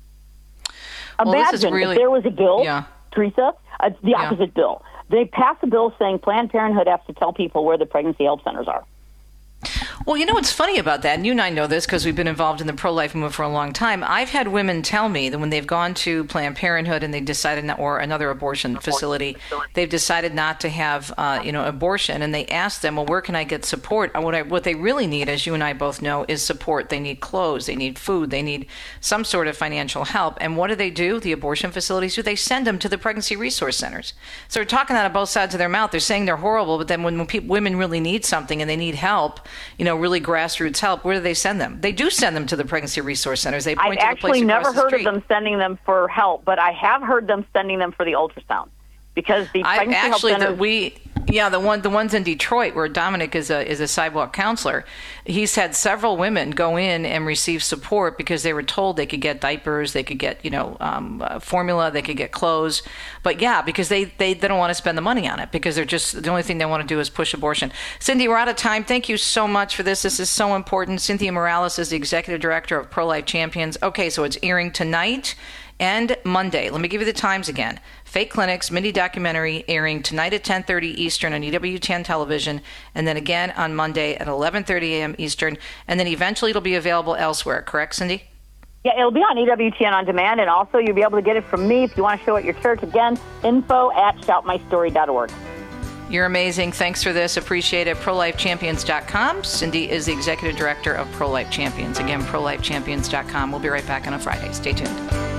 Imagine if there was a bill, Teresa, the opposite bill. They pass a bill saying Planned Parenthood has to tell people where the pregnancy help centers are. Well, you know what's funny about that, and you and I know this because we've been involved in the pro-life movement for a long time. I've had women tell me that when they've gone to Planned Parenthood and they decided not, or another abortion facility, they've decided not to have, abortion, and they ask them, well, where can I get support? What they really need, as you and I both know, is support. They need clothes, they need food, they need some sort of financial help. And what do? The abortion facilities do? They send them to the pregnancy resource centers. So they're talking out of both sides of their mouth. They're saying they're horrible, but then when women really need something and they need help, really grassroots help, where do they send them? They do send them to the pregnancy resource centers. They point I've to the place actually never heard of them sending them for help, but I have heard them sending them for the ultrasound, because the pregnancy help centers... the ones in Detroit where Dominic is a sidewalk counselor. He's had several women go in and receive support because they were told they could get diapers, they could get formula, they could get clothes, but because they don't want to spend the money on it because they're just the only thing they want to do is push abortion. Cindy, we're out of time. Thank you so much for this. This is so important. Cynthia Morales is the executive director of Pro-Life Champions. Okay, so it's airing tonight and Monday. Let me give you the times again. Fake Clinics mini documentary airing tonight at 10:30 Eastern on EWTN television, and then again on Monday at 11:30 a.m. Eastern, and then eventually it'll be available elsewhere. Correct, Cindy? Yeah, it'll be on EWTN On Demand, and also you'll be able to get it from me if you want to show it at your church. Again, info@shoutmystory.org. You're amazing. Thanks for this. Appreciate it. ProLifeChampions.com. Cindy is the executive director of Pro-Life Champions. Again, ProLifeChampions.com. We'll be right back on a Friday. Stay tuned.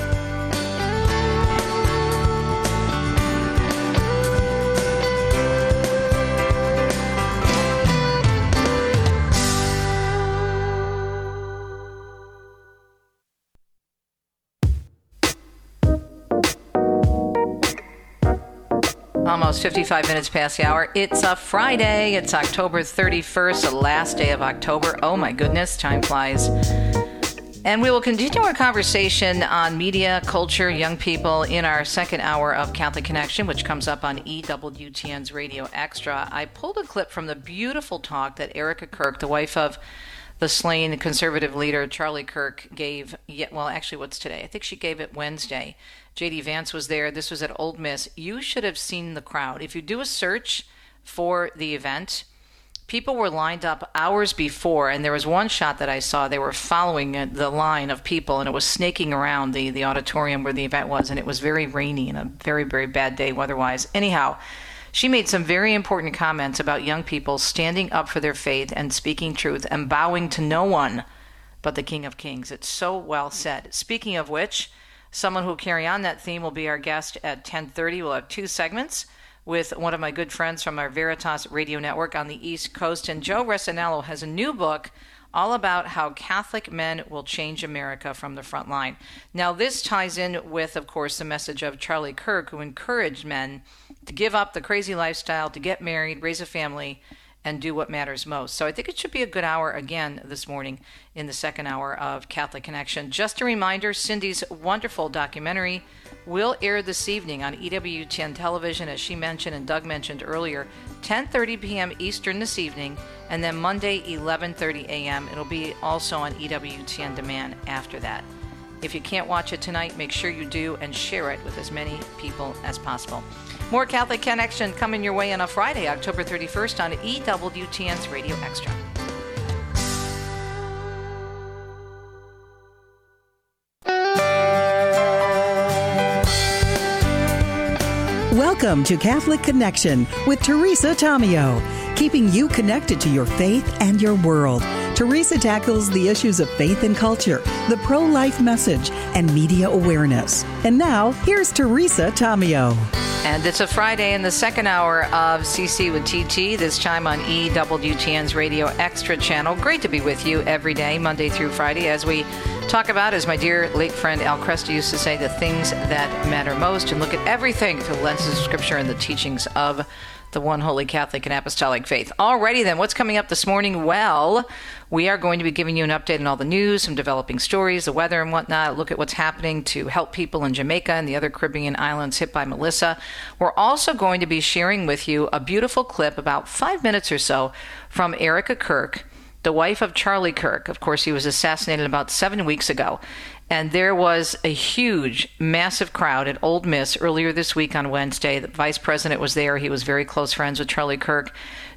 Almost 55 minutes past the hour. It's a Friday. It's October 31st, the last day of October. Oh my goodness, time flies. And we will continue our conversation on media, culture, young people in our second hour of Catholic Connection, which comes up on EWTN's Radio Extra. I pulled a clip from the beautiful talk that Erica Kirk, the wife of the slain conservative leader Charlie Kirk, gave. What's today? I think she gave it Wednesday. J.D. Vance was there. This was at Ole Miss. You should have seen the crowd. If you do a search for the event, people were lined up hours before, and there was one shot that I saw. They were following the line of people, and it was snaking around the auditorium where the event was, and it was very rainy and a very, very bad day weather-wise. Anyhow, she made some very important comments about young people standing up for their faith and speaking truth and bowing to no one but the King of Kings. It's so well said. Speaking of which, someone who will carry on that theme will be our guest at 10:30. We'll have two segments with one of my good friends from our Veritas radio network on the East Coast. And Joe Resinello has a new book all about how Catholic men will change America from the front line. Now, this ties in with, of course, the message of Charlie Kirk, who encouraged men to give up the crazy lifestyle, to get married, raise a family, and do what matters most. So I think it should be a good hour again this morning in the second hour of Catholic Connection. Just a reminder, Cindy's wonderful documentary will air this evening on EWTN television, as she mentioned and Doug mentioned earlier, 10:30 p.m. Eastern this evening, and then Monday, 11:30 a.m. It'll be also on EWTN Demand after that. If you can't watch it tonight, make sure you do and share it with as many people as possible. More Catholic Connection coming your way on a Friday, October 31st on EWTN's Radio Extra. Welcome to Catholic Connection with Teresa Tomeo, keeping you connected to your faith and your world. Teresa tackles the issues of faith and culture, the pro-life message, and media awareness. And now, here's Teresa Tomeo. And it's a Friday in the second hour of CC with TT, this time on EWTN's Radio Extra channel. Great to be with you every day, Monday through Friday, as we talk about, as my dear late friend Al Cresta used to say, the things that matter most, and look at everything through the lenses of Scripture and the teachings of the one holy Catholic and Apostolic faith. Alrighty then, what's coming up this morning? Well, we are going to be giving you an update on all the news, some developing stories, the weather and whatnot, look at what's happening to help people in Jamaica and the other Caribbean islands hit by Melissa. We're also going to be sharing with you a beautiful clip, about 5 minutes or so, from Erica Kirk, the wife of Charlie Kirk. Of course, he was assassinated about 7 weeks ago. And there was a huge, massive crowd at Ole Miss earlier this week on Wednesday. The vice president was there. He was very close friends with Charlie Kirk.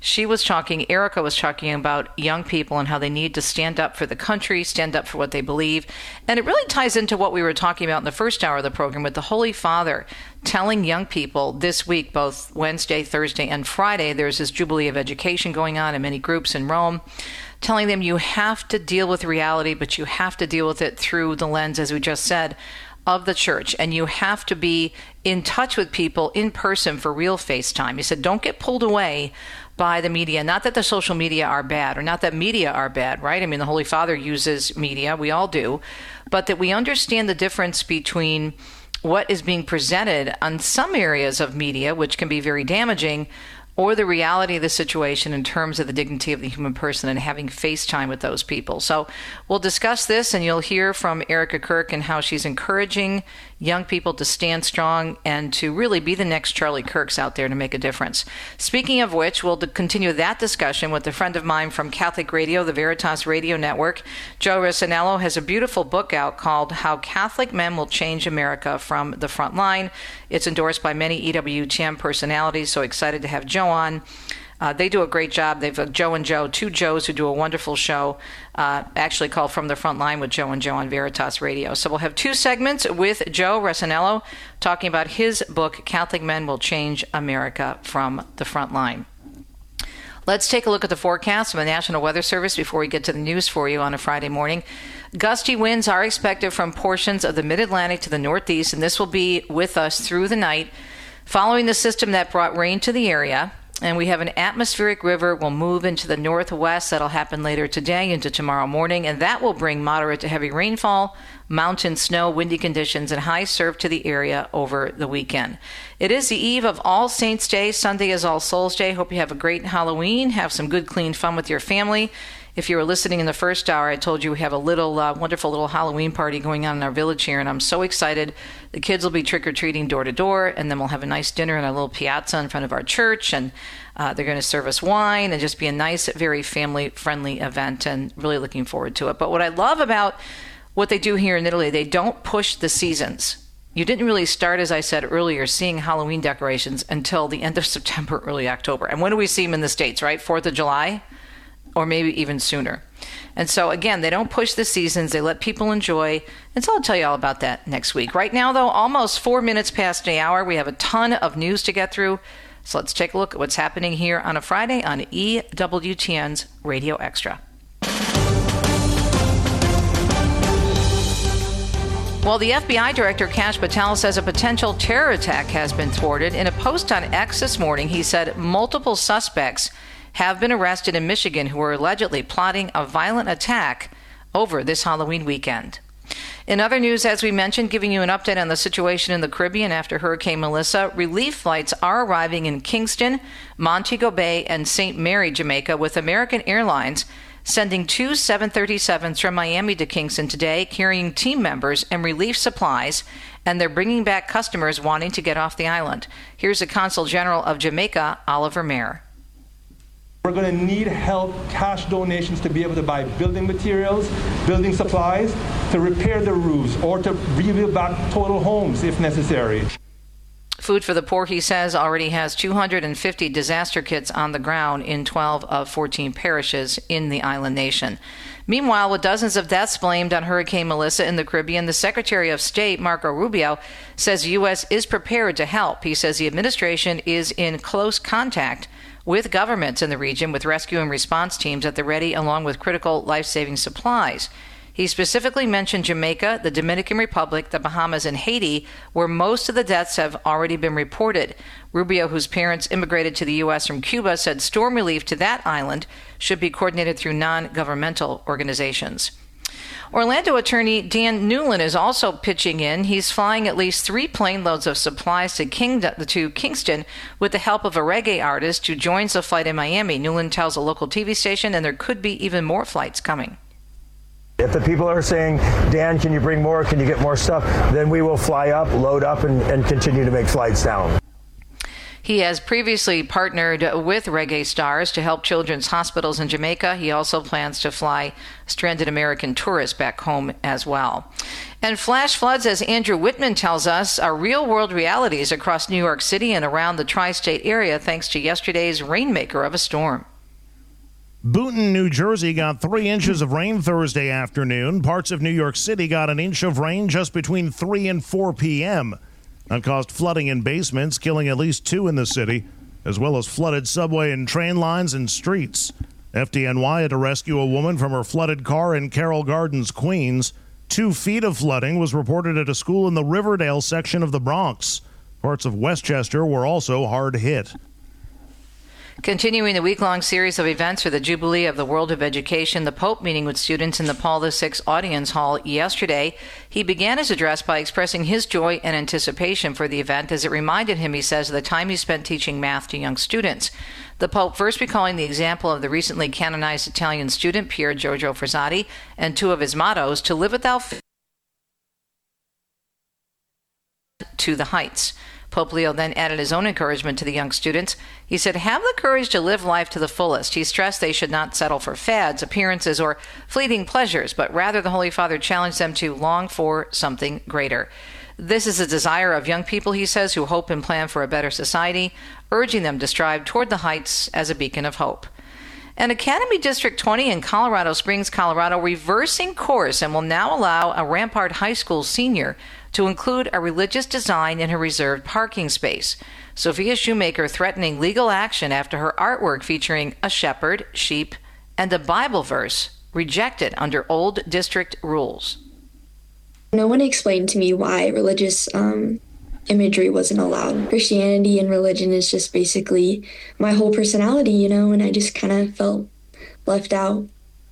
Erica was talking about young people and how they need to stand up for the country, stand up for what they believe. And it really ties into what we were talking about in the first hour of the program with the Holy Father telling young people this week, both Wednesday, Thursday, and Friday, there's this Jubilee of Education going on in many groups in Rome, telling them you have to deal with reality, but you have to deal with it through the lens, as we just said, of the church. And you have to be in touch with people in person for real FaceTime. He said, don't get pulled away by the media. Not that the social media are bad, or not that media are bad, right? I mean, the Holy Father uses media. We all do. But that we understand the difference between what is being presented on some areas of media, which can be very damaging, or the reality of the situation in terms of the dignity of the human person and having FaceTime with those people. So we'll discuss this, and you'll hear from Erica Kirk and how she's encouraging young people to stand strong and to really be the next Charlie Kirks out there to make a difference. Speaking of which, we'll continue that discussion with a friend of mine from Catholic Radio, the Veritas Radio Network. Joe Resinello has a beautiful book out called How Catholic Men Will Change America from the Front Line. It's endorsed by many EWTN personalities, so excited to have Joe on. They do a great job. They've Joe and Joe, two Joes who do a wonderful show, actually called From the Front Line with Joe and Joe on Veritas Radio. So we'll have two segments with Joe Resinello talking about his book, Catholic Men Will Change America from the Front Line. Let's take a look at the forecast from the National Weather Service before we get to the news for you on a Friday morning. Gusty winds are expected from portions of the Mid-Atlantic to the Northeast, and this will be with us through the night. Following the system that brought rain to the area, and we have an atmospheric river will move into the northwest. That'll happen later today into tomorrow morning, and that will bring moderate to heavy rainfall, mountain snow, windy conditions, and high surf to the area over the weekend. It is the eve of All Saints Day. Sunday is All Souls Day. Hope you have a great Halloween. Have some good, clean fun with your family. If you were listening in the first hour, I told you we have a little wonderful little Halloween party going on in our village here, and I'm so excited. The kids will be trick-or-treating door to door, and then we'll have a nice dinner in a little piazza in front of our church, and they're going to serve us wine and just be a nice, very family-friendly event, and really looking forward to it. But what I love about what they do here in Italy, they don't push the seasons. You didn't really start, as I said earlier, seeing Halloween decorations until the end of September, early October. And when do we see them in the States, right? 4th of July? Or maybe even sooner. And so, again, they don't push the seasons. They let people enjoy. And so I'll tell you all about that next week. Right now, though, almost 4 minutes past the hour. We have a ton of news to get through. So let's take a look at what's happening here on a Friday on EWTN's Radio Extra. Well, the FBI Director Kash Patel says a potential terror attack has been thwarted. In a post on X this morning, he said multiple suspects have been arrested in Michigan who were allegedly plotting a violent attack over this Halloween weekend. In other news, as we mentioned, giving you an update on the situation in the Caribbean after Hurricane Melissa, relief flights are arriving in Kingston, Montego Bay, and St. Mary, Jamaica, with American Airlines sending 2 737s from Miami to Kingston today, carrying team members and relief supplies, and they're bringing back customers wanting to get off the island. Here's the Consul General of Jamaica, Oliver Mayer. We're going to need help, cash donations, to be able to buy building materials, building supplies, to repair the roofs, or to rebuild back total homes if necessary. Food for the Poor, he says, already has 250 disaster kits on the ground in 12 of 14 parishes in the island nation. Meanwhile, with dozens of deaths blamed on Hurricane Melissa in the Caribbean, the Secretary of State, Marco Rubio, says the U.S. is prepared to help. He says the administration is in close contact with governments in the region with rescue and response teams at the ready, along with critical life-saving supplies. He specifically mentioned Jamaica, the Dominican Republic, the Bahamas, and Haiti, where most of the deaths have already been reported. Rubio, whose parents immigrated to the U.S. from Cuba, said storm relief to that island should be coordinated through non-governmental organizations. Orlando attorney Dan Newland is also pitching in. He's flying at least 3 plane loads of supplies to Kingston with the help of a reggae artist who joins the flight in Miami. Newland tells a local TV station, and there could be even more flights coming. If the people are saying, Dan, can you bring more? Can you get more stuff? Then we will fly up, load up, and continue to make flights down. He has previously partnered with Reggae Stars to help children's hospitals in Jamaica. He also plans to fly stranded American tourists back home as well. And flash floods, as Andrew Whitman tells us, are real-world realities across New York City and around the tri-state area thanks to yesterday's rainmaker of a storm. Boonton, New Jersey got 3 inches of rain Thursday afternoon. Parts of New York City got an inch of rain just between 3 and 4 p.m. That caused flooding in basements, killing at least 2 in the city, as well as flooded subway and train lines and streets. FDNY had to rescue a woman from her flooded car in Carroll Gardens, Queens. 2 feet of flooding was reported at a school in the Riverdale section of the Bronx. Parts of Westchester were also hard hit. Continuing the week-long series of events for the Jubilee of the World of Education, the Pope meeting with students in the Paul VI Audience Hall yesterday. He began his address by expressing his joy and anticipation for the event as it reminded him, he says, of the time he spent teaching math to young students. The Pope first recalling the example of the recently canonized Italian student Pier Giorgio Frassati and 2 of his mottos, to live without fear, to the heights. Pope Leo then added his own encouragement to the young students. He said, have the courage to live life to the fullest. He stressed they should not settle for fads, appearances, or fleeting pleasures, but rather the Holy Father challenged them to long for something greater. This is a desire of young people, he says, who hope and plan for a better society, urging them to strive toward the heights as a beacon of hope. And Academy District 20 in Colorado Springs, Colorado, reversing course and will now allow a Rampart High School senior to include a religious design in her reserved parking space. Sophia Shoemaker threatening legal action after her artwork featuring a shepherd, sheep, and a Bible verse rejected under old district rules. No one explained to me why religious imagery wasn't allowed. Christianity and religion is just basically my whole personality, and I just kind of felt left out.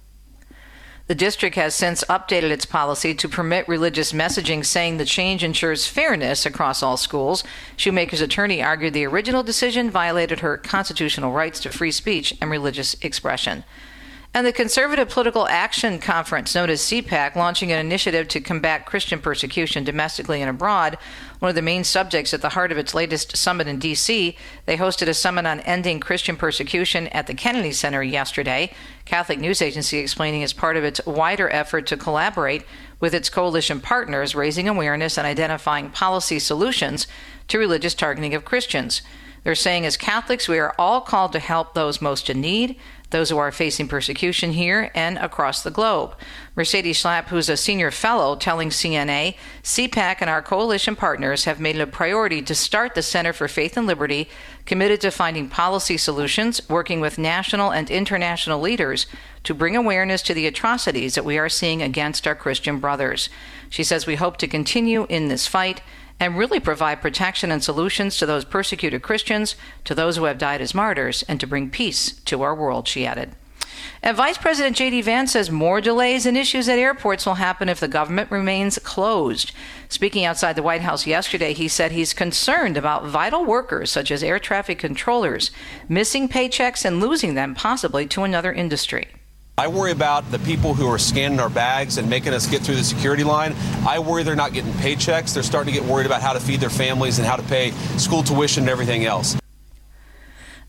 The district has since updated its policy to permit religious messaging, saying the change ensures fairness across all schools. Shoemaker's attorney argued the original decision violated her constitutional rights to free speech and religious expression. And the Conservative Political Action Conference, known as CPAC, launching an initiative to combat Christian persecution domestically and abroad, one of the main subjects at the heart of its latest summit in D.C. They hosted a summit on ending Christian persecution at the Kennedy Center yesterday. Catholic News Agency explaining as part of its wider effort to collaborate with its coalition partners, raising awareness and identifying policy solutions to religious targeting of Christians. They're saying as Catholics, we are all called to help those most in need, those who are facing persecution here and across the globe. Mercedes Schlapp, who's a senior fellow, telling CNA, CPAC and our coalition partners have made it a priority to start the Center for Faith and Liberty, committed to finding policy solutions, working with national and international leaders to bring awareness to the atrocities that we are seeing against our Christian brothers. She says we hope to continue in this fight and really provide protection and solutions to those persecuted Christians, to those who have died as martyrs, and to bring peace to our world, she added. And Vice President J.D. Vance says more delays and issues at airports will happen if the government remains closed. Speaking outside the White House yesterday, he said he's concerned about vital workers, such as air traffic controllers, missing paychecks and losing them possibly to another industry. I worry about the people who are scanning our bags and making us get through the security line. I worry they're not getting paychecks. They're starting to get worried about how to feed their families and how to pay school tuition and everything else.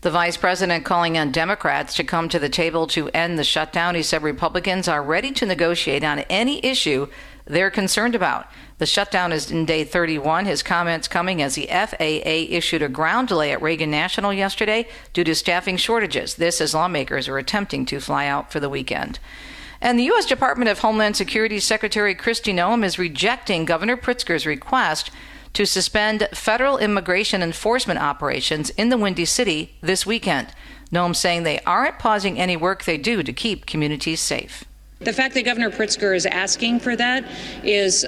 The vice president calling on Democrats to come to the table to end the shutdown. He said Republicans are ready to negotiate on any issue they're concerned about. The shutdown is in day 31. His comments coming as the FAA issued a ground delay at Reagan National yesterday due to staffing shortages. This as lawmakers are attempting to fly out for the weekend. And the U.S. Department of Homeland Security Secretary Kristi Noem is rejecting Governor Pritzker's request to suspend federal immigration enforcement operations in the Windy City this weekend. Noem saying they aren't pausing any work they do to keep communities safe. The fact that Governor Pritzker is asking for that is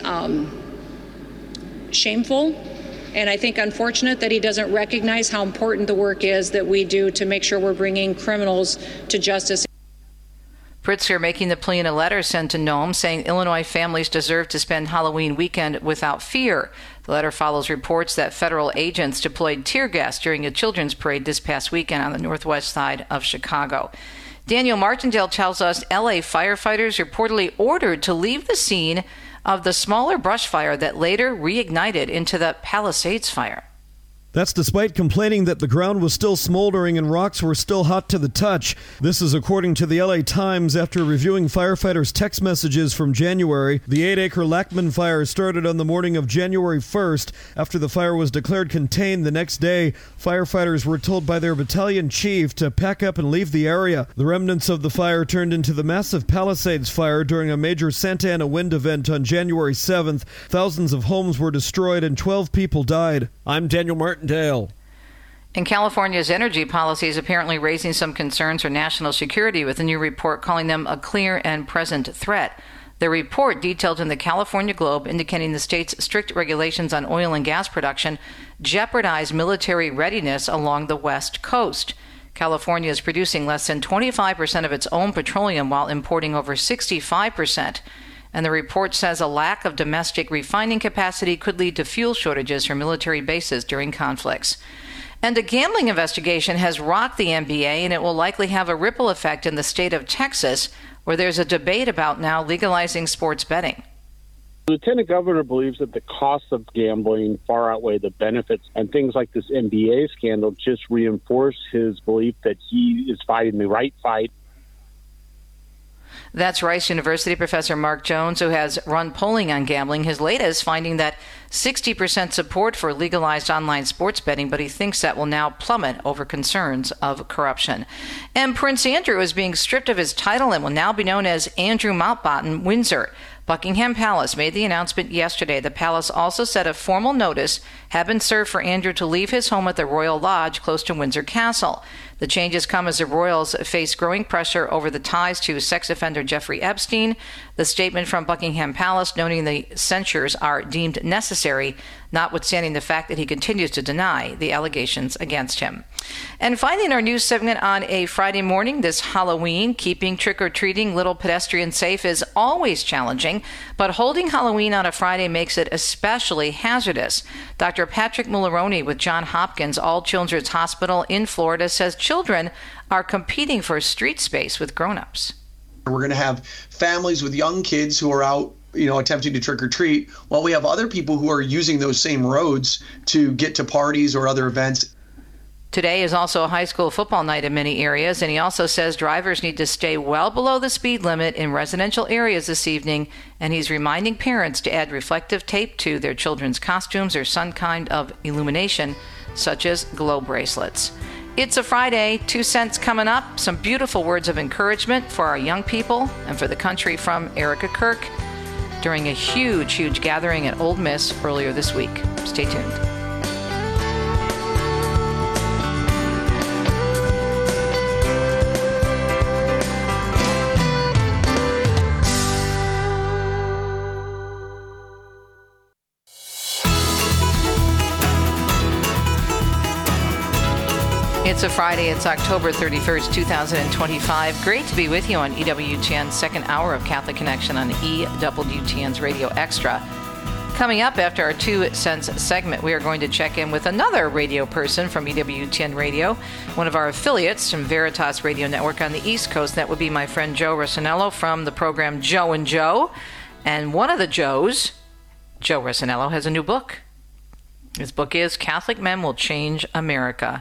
shameful, and I think unfortunate that he doesn't recognize how important the work is that we do to make sure we're bringing criminals to justice. Pritzker making the plea in a letter sent to Noem saying Illinois families deserve to spend Halloween weekend without fear. The letter follows reports that federal agents deployed tear gas during a children's parade this past weekend on the northwest side of Chicago. Daniel Martindale tells us LA firefighters reportedly ordered to leave the scene of the smaller brush fire that later reignited into the Palisades fire. That's despite complaining that the ground was still smoldering and rocks were still hot to the touch. This is according to the LA Times after reviewing firefighters' text messages from January. The 8-acre Lackman fire started on the morning of January 1st. After the fire was declared contained the next day, firefighters were told by their battalion chief to pack up and leave the area. The remnants of the fire turned into the massive Palisades fire during a major Santa Ana wind event on January 7th. Thousands of homes were destroyed and 12 people died. I'm Daniel Martindale. And California's energy policy is apparently raising some concerns for national security, with a new report calling them a clear and present threat. The report, detailed in the California Globe, indicating the state's strict regulations on oil and gas production jeopardize military readiness along the West Coast. California is producing less than 25% of its own petroleum while importing over 65%. And the report says a lack of domestic refining capacity could lead to fuel shortages for military bases during conflicts. And a gambling investigation has rocked the NBA, and it will likely have a ripple effect in the state of Texas, where there's a debate about now legalizing sports betting. The lieutenant governor believes that the costs of gambling far outweigh the benefits, and things like this NBA scandal just reinforce his belief that he is fighting the right fight. That's Rice University professor Mark Jones, who has run polling on gambling. His latest finding that 60% support for legalized online sports betting, but he thinks that will now plummet over concerns of corruption. And Prince Andrew is being stripped of his title and will now be known as Andrew Mountbatten Windsor. Buckingham Palace made the announcement yesterday. The palace also said a formal notice had been served for Andrew to leave his home at the Royal Lodge close to Windsor Castle. The changes come as the royals face growing pressure over the ties to sex offender Jeffrey Epstein. The statement from Buckingham Palace noting the censures are deemed necessary, notwithstanding the fact that he continues to deny the allegations against him. And finally, in our news segment on a Friday morning this Halloween, keeping trick-or-treating little pedestrians safe is always challenging, but holding Halloween on a Friday makes it especially hazardous. Dr. Patrick Mulroney with Johns Hopkins All Children's Hospital in Florida says children are competing for street space with grown-ups. We're going to have families with young kids who are out, attempting to trick or treat, while we have other people who are using those same roads to get to parties or other events. Today is also a high school football night in many areas, and he also says drivers need to stay well below the speed limit in residential areas this evening, and he's reminding parents to add reflective tape to their children's costumes or some kind of illumination, such as glow bracelets. It's a Friday, 2 cents coming up, some beautiful words of encouragement for our young people and for the country from Erica Kirk during a huge gathering at Ole Miss earlier this week. Stay tuned. It's a Friday. It's October 31st, 2025. Great to be with you on EWTN's second hour of Catholic Connection on EWTN's Radio Extra. Coming up after our 2 cents segment, we are going to check in with another radio person from EWTN Radio, one of our affiliates from Veritas Radio Network on the East Coast. That would be my friend Joe Rossinello from the program Joe and Joe. And one of the Joes, Joe Rossinello, has a new book. His book is Catholic Men Will Change America.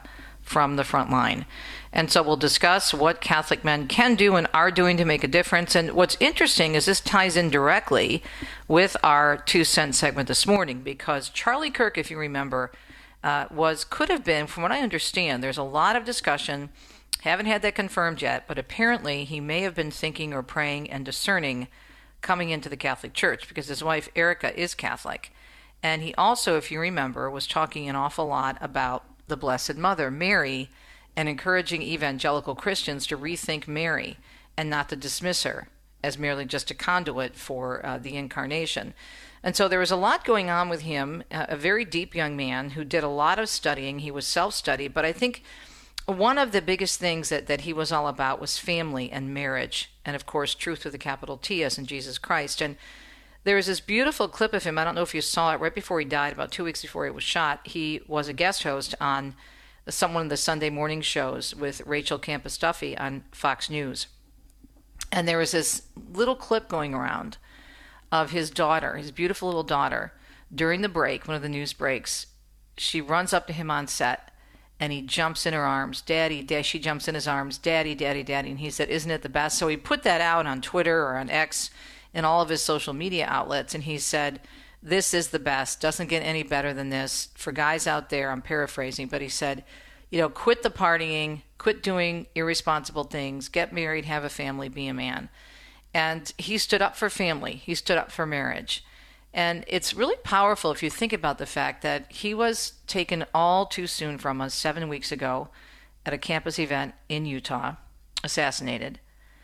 from the front line. And so we'll discuss what Catholic men can do and are doing to make a difference. And what's interesting is this ties in directly with our 2 cent segment this morning, because Charlie Kirk, if you remember, could have been, from what I understand, there's a lot of discussion, haven't had that confirmed yet, but apparently he may have been thinking or praying and discerning coming into the Catholic Church, because his wife Erica is Catholic. And he also, if you remember, was talking an awful lot about the Blessed Mother, Mary, and encouraging evangelical Christians to rethink Mary and not to dismiss her as merely just a conduit for the incarnation. And so there was a lot going on with him, a very deep young man who did a lot of studying. He was self-study, but I think one of the biggest things that he was all about was family and marriage, and of course truth with a capital T, as in Jesus Christ. And there was this beautiful clip of him, I don't know if you saw it, right before he died, about 2 weeks before he was shot. He was a guest host on one of the Sunday morning shows with Rachel Campos Duffy on Fox News. And there was this little clip going around of his daughter, his beautiful little daughter, during the break, one of the news breaks. She runs up to him on set, and he jumps in her arms. Daddy, she jumps in his arms. Daddy, daddy, daddy. And he said, isn't it the best? So he put that out on Twitter or on X and all of his social media outlets, and he said, this is the best. Doesn't get any better than this. For guys out there, I'm paraphrasing, but he said, quit the partying, quit doing irresponsible things, get married, have a family, be a man. And he stood up for family. He stood up for marriage. And it's really powerful if you think about the fact that he was taken all too soon from us 7 weeks ago at a campus event in Utah, assassinated.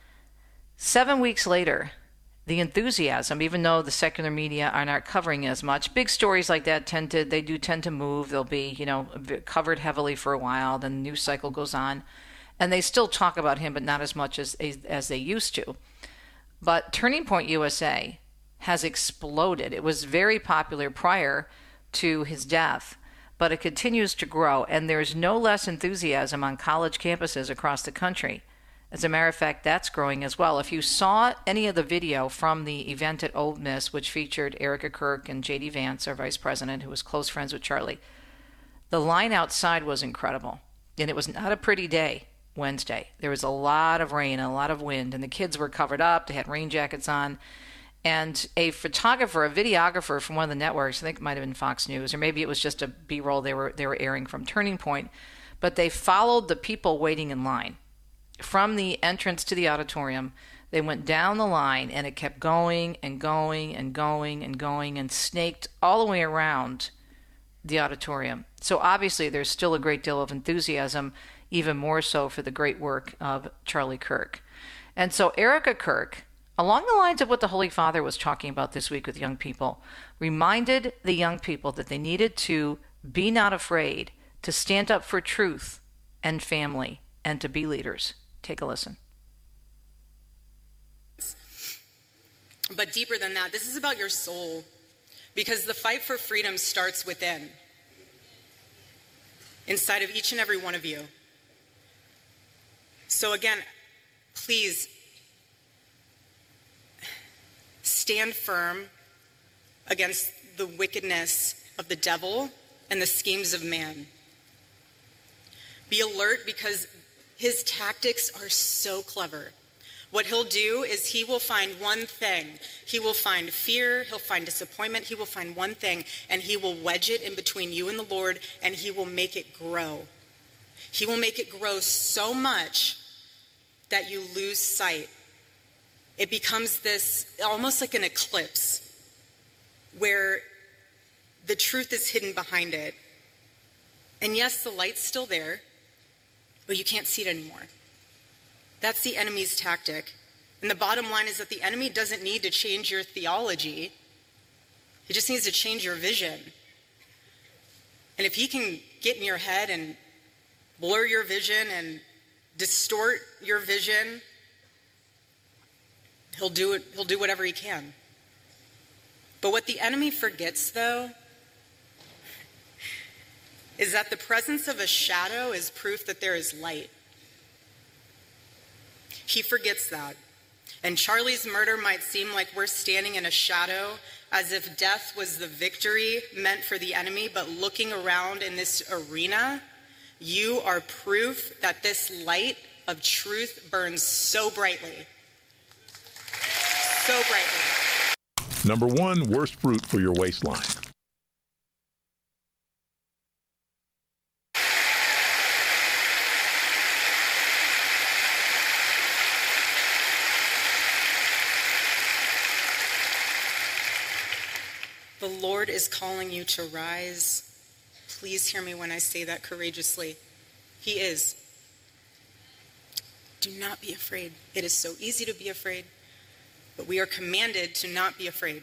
7 weeks later, the enthusiasm, even though the secular media are not covering as much, big stories like that tend to move. They'll be, covered heavily for a while, then the news cycle goes on, and they still talk about him, but not as much as they used to. But Turning Point USA has exploded. It was very popular prior to his death, but it continues to grow, and there's no less enthusiasm on college campuses across the country. As a matter of fact, that's growing as well. If you saw any of the video from the event at Ole Miss, which featured Erica Kirk and J.D. Vance, our vice president, who was close friends with Charlie, the line outside was incredible. And it was not a pretty day Wednesday. There was a lot of rain and a lot of wind, and the kids were covered up. They had rain jackets on. And a videographer from one of the networks, I think it might have been Fox News, or maybe it was just a B-roll they were airing from Turning Point, but they followed the people waiting in line. From the entrance to the auditorium, they went down the line, and it kept going and going and going and going and snaked all the way around the auditorium. So obviously there's still a great deal of enthusiasm, even more so for the great work of Charlie Kirk. And so Erica Kirk, along the lines of what the Holy Father was talking about this week with young people, reminded the young people that they needed to be not afraid, to stand up for truth and family, and to be leaders. Take a listen. But deeper than that, this is about your soul, because the fight for freedom starts within, inside of each and every one of you. So again, please stand firm against the wickedness of the devil and the schemes of man. Be alert, because his tactics are so clever. What he'll do is he will find one thing. He will find fear, he'll find disappointment, he will find one thing, and he will wedge it in between you and the Lord, and he will make it grow. He will make it grow so much that you lose sight. It becomes this, almost like an eclipse, where the truth is hidden behind it. And yes, the light's still there, but you can't see it anymore. That's the enemy's tactic. And the bottom line is that the enemy doesn't need to change your theology. He just needs to change your vision. And if he can get in your head and blur your vision and distort your vision, he'll do it. He'll do whatever he can. But what the enemy forgets, though, is that the presence of a shadow is proof that there is light. He forgets that. And Charlie's murder might seem like we're standing in a shadow, as if death was the victory meant for the enemy, but looking around in this arena, You are proof that this light of truth burns so brightly. So brightly. Number 1, worst fruit for your waistline. The Lord is calling you to rise. Please hear me when I say that courageously. He is. Do not be afraid. It is so easy to be afraid, but we are commanded to not be afraid.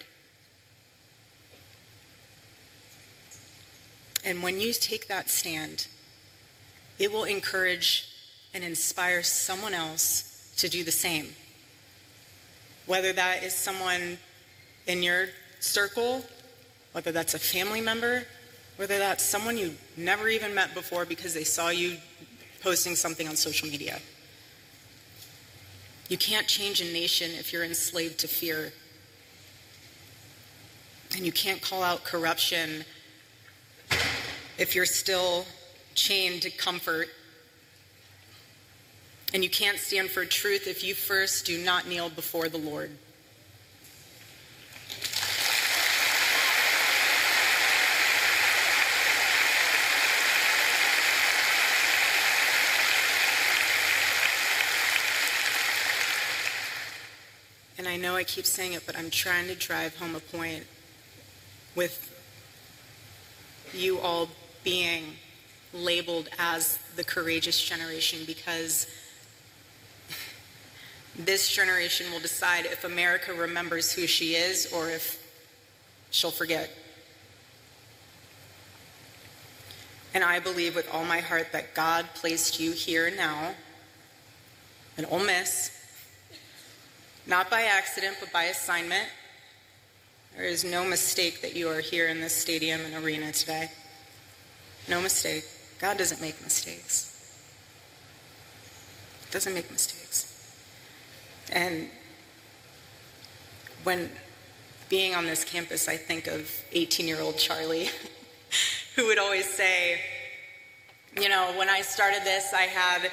And when you take that stand, it will encourage and inspire someone else to do the same. Whether that is someone in your circle, whether that's a family member, whether that's someone you never even met before because they saw you posting something on social media. You can't change a nation if you're enslaved to fear. And you can't call out corruption if you're still chained to comfort. And you can't stand for truth if you first do not kneel before the Lord. And I know I keep saying it, but I'm trying to drive home a point with you all being labeled as the courageous generation, because this generation will decide if America remembers who she is or if she'll forget. And I believe with all my heart that God placed you here now in Ole Miss, not by accident, but by assignment. There is no mistake that you are here in this stadium and arena today. No mistake. God doesn't make mistakes. He doesn't make mistakes. And when being on this campus, I think of 18-year-old Charlie, who would always say, you know, when I started this, I had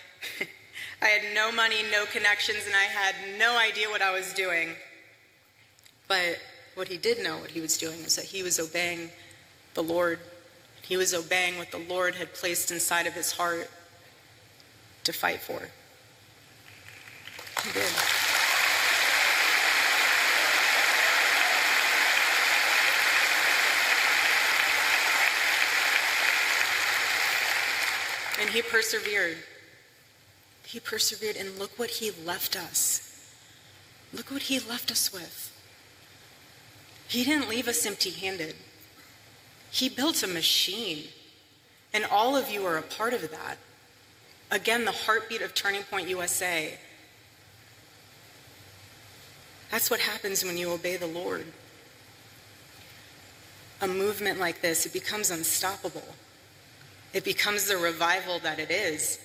no money, no connections, and I had no idea what I was doing. But what he did know what he was doing is that he was obeying the Lord. He was obeying what the Lord had placed inside of his heart to fight for. He did. And he persevered. He persevered, and look what he left us. Look what he left us with. He didn't leave us empty-handed. He built a machine, and all of you are a part of that. Again, the heartbeat of Turning Point USA. That's what happens when you obey the Lord. A movement like this, it becomes unstoppable. It becomes the revival that it is.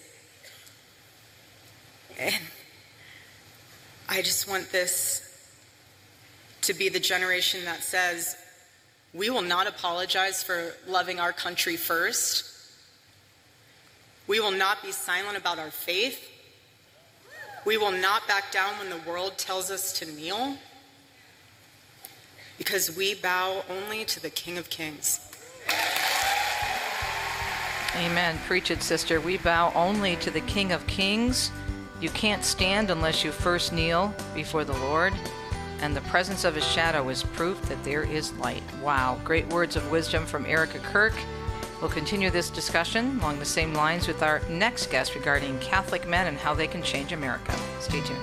And I just want this to be the generation that says, we will not apologize for loving our country first. We will not be silent about our faith. We will not back down when the world tells us to kneel, because we bow only to the King of Kings. Amen. Preach it, sister. We bow only to the King of Kings. You can't stand unless you first kneel before the Lord, and the presence of his shadow is proof that there is light. Wow, great words of wisdom from Erica Kirk. We'll continue this discussion along the same lines with our next guest regarding Catholic men and how they can change America. Stay tuned.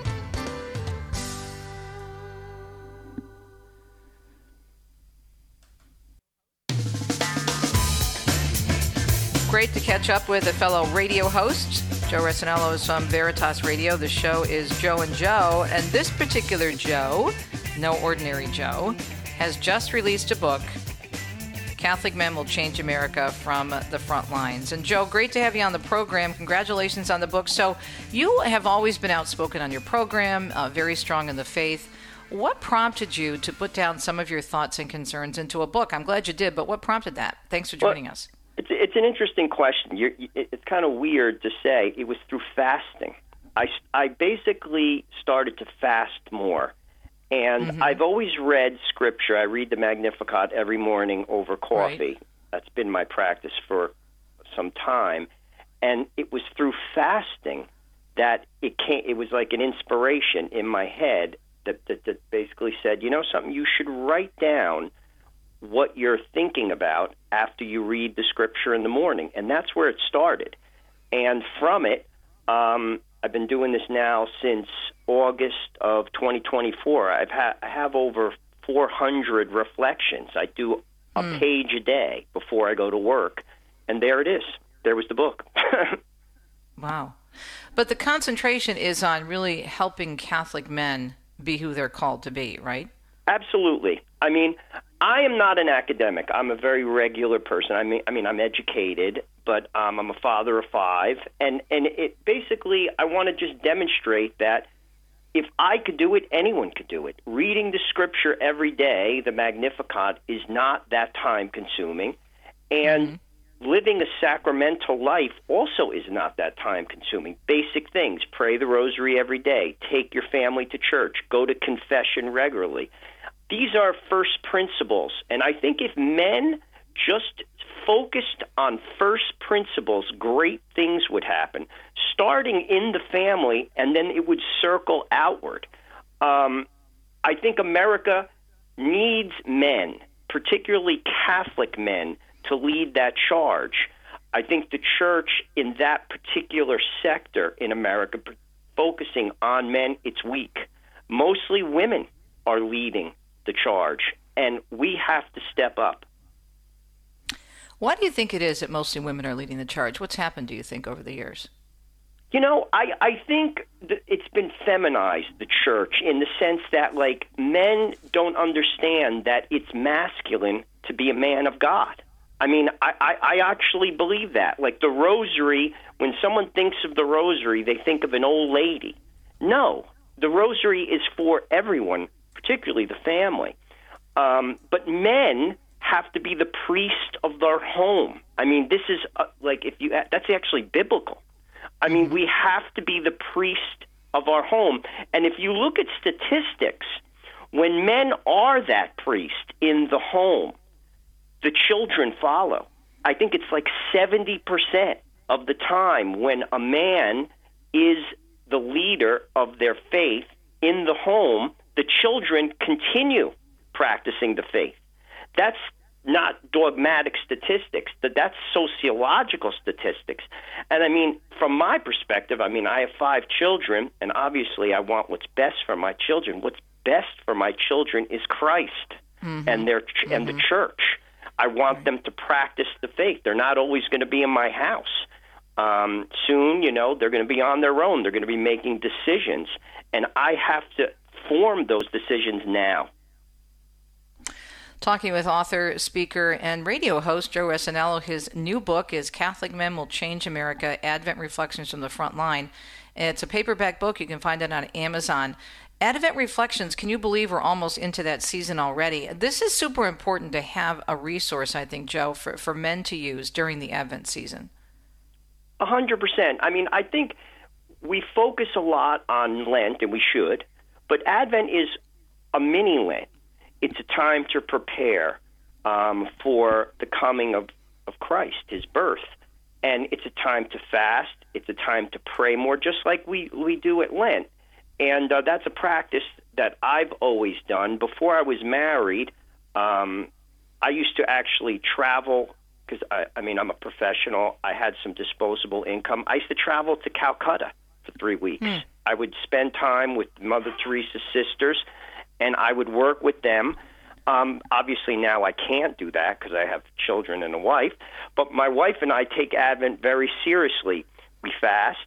Great to catch up with a fellow radio host. Joe Resinello is from Veritas Radio. The show is Joe and Joe, and this particular Joe, no ordinary Joe, has just released a book, Catholic Men Will Change America, from the front lines. And Joe, great to have you on the program. Congratulations on the book. So you have always been outspoken on your program, very strong in the faith. What prompted you to put down some of your thoughts and concerns into a book? I'm glad you did, but what prompted that? Thanks for joining us. It's an interesting question. It's kind of weird to say. It was through fasting. I basically started to fast more. And I've always read Scripture. I read the Magnificat every morning over coffee. Right. That's been my practice for some time. And it was through fasting that it came. It was like an inspiration in my head that basically said, you know something, you should write down what you're thinking about after you read the Scripture in the morning. And that's where it started. And from it, I've been doing this now since August of 2024. I have over 400 reflections. I do a page a day before I go to work. And there it is. There was the book. Wow. But the concentration is on really helping Catholic men be who they're called to be, right? Absolutely. I mean, I am not an academic. I'm a very regular person. I mean, I'm educated, but I'm a father of 5. And it basically, I want to just demonstrate that if I could do it, anyone could do it. Reading the Scripture every day, the Magnificat, is not that time-consuming. And living a sacramental life also is not that time-consuming. Basic things: pray the rosary every day, take your family to church, go to confession regularly. These are first principles, and I think if men just focused on first principles, great things would happen, starting in the family, and then it would circle outward. I think America needs men, particularly Catholic men, to lead that charge. I think the church in that particular sector in America, focusing on men, it's weak. Mostly women are leading the charge, and we have to step up. Why do you think it is that mostly women are leading the charge? What's happened, do you think, over the years? You know, I think that it's been feminized, the church, in the sense that, like, men don't understand that it's masculine to be a man of God. I mean, I actually believe that. Like the rosary, when someone thinks of the rosary, they think of an old lady. No, the rosary is for everyone, particularly the family. But men have to be the priest of their home. I mean, this is that's actually biblical. I mean, we have to be the priest of our home. And if you look at statistics, when men are that priest in the home, the children follow. I think it's like 70% of the time when a man is the leader of their faith in the home, the children continue practicing the faith. That's not dogmatic statistics, that's sociological statistics. And I mean, from my perspective, I mean, I have 5 children, and obviously I want what's best for my children. What's best for my children is Christ and and the church. I want them to practice the faith. They're not always going to be in my house. Soon, you know, they're going to be on their own. They're going to be making decisions, and I have to form those decisions now. Talking with author, speaker, and radio host Joe Resinello. His new book is Catholic Men Will Change America, Advent Reflections from the Front Line. It's a paperback book. You can find it on Amazon. Advent Reflections, can you believe we're almost into that season already? This is super important to have a resource, I think, Joe, for men to use during the Advent season. 100%. I mean, I think we focus a lot on Lent, and we should, but Advent is a mini Lent. It's a time to prepare for the coming of Christ, his birth. And it's a time to fast. It's a time to pray more, just like we do at Lent. And that's a practice that I've always done. Before I was married, I used to actually travel because, I mean, I'm a professional. I had some disposable income. I used to travel to Calcutta for 3 weeks. I would spend time with Mother Teresa's sisters, and I would work with them. Obviously, now I can't do that because I have children and a wife. But my wife and I take Advent very seriously. We fast,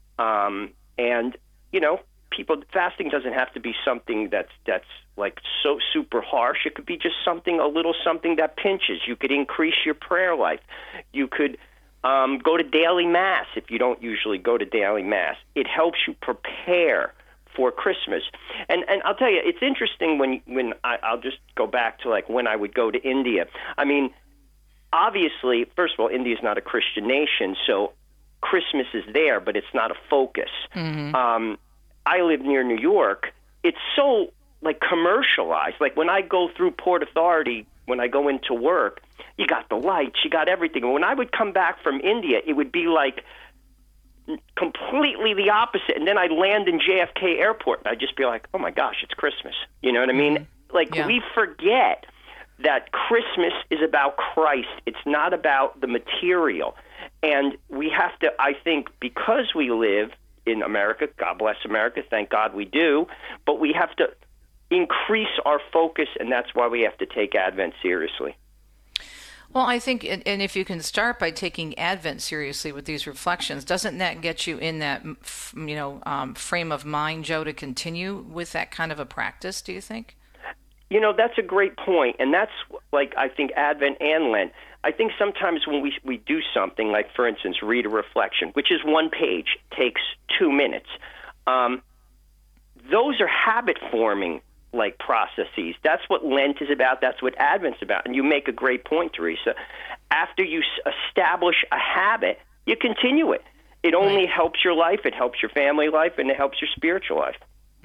and, you know, fasting doesn't have to be something that's like so super harsh. It could be just a little something that pinches. You could increase your prayer life. You could go to daily mass if you don't usually go to daily mass. It helps you prepare for Christmas. And I'll tell you, it's interesting when I'll just go back to like when I would go to India. I mean, obviously, first of all, India's not a Christian nation, so Christmas is there, but it's not a focus. I live near New York. It's so like commercialized. Like when I go through Port Authority, when I go into work, you got the lights, you got everything. And when I would come back from India, it would be like completely the opposite. And then I'd land in JFK Airport, and I'd just be like, oh my gosh, it's Christmas. You know what I mean? Like we forget that Christmas is about Christ. It's not about the material. And we have to, I think, because we live in America, God bless America, thank God we do, but we have to increase our focus, and that's why we have to take Advent seriously. Well, I think, and if you can start by taking Advent seriously with these reflections, doesn't that get you in that, frame of mind, Joe, to continue with that kind of a practice, do you think? You know, that's a great point, and that's like, I think, Advent and Lent. I think sometimes when we do something, like, for instance, read a reflection, which is one page, takes 2 minutes, those are habit-forming, like, processes. That's what Lent is about. That's what Advent's about. And you make a great point, Teresa. After you establish a habit, you continue it. It only helps your life, it helps your family life, and it helps your spiritual life.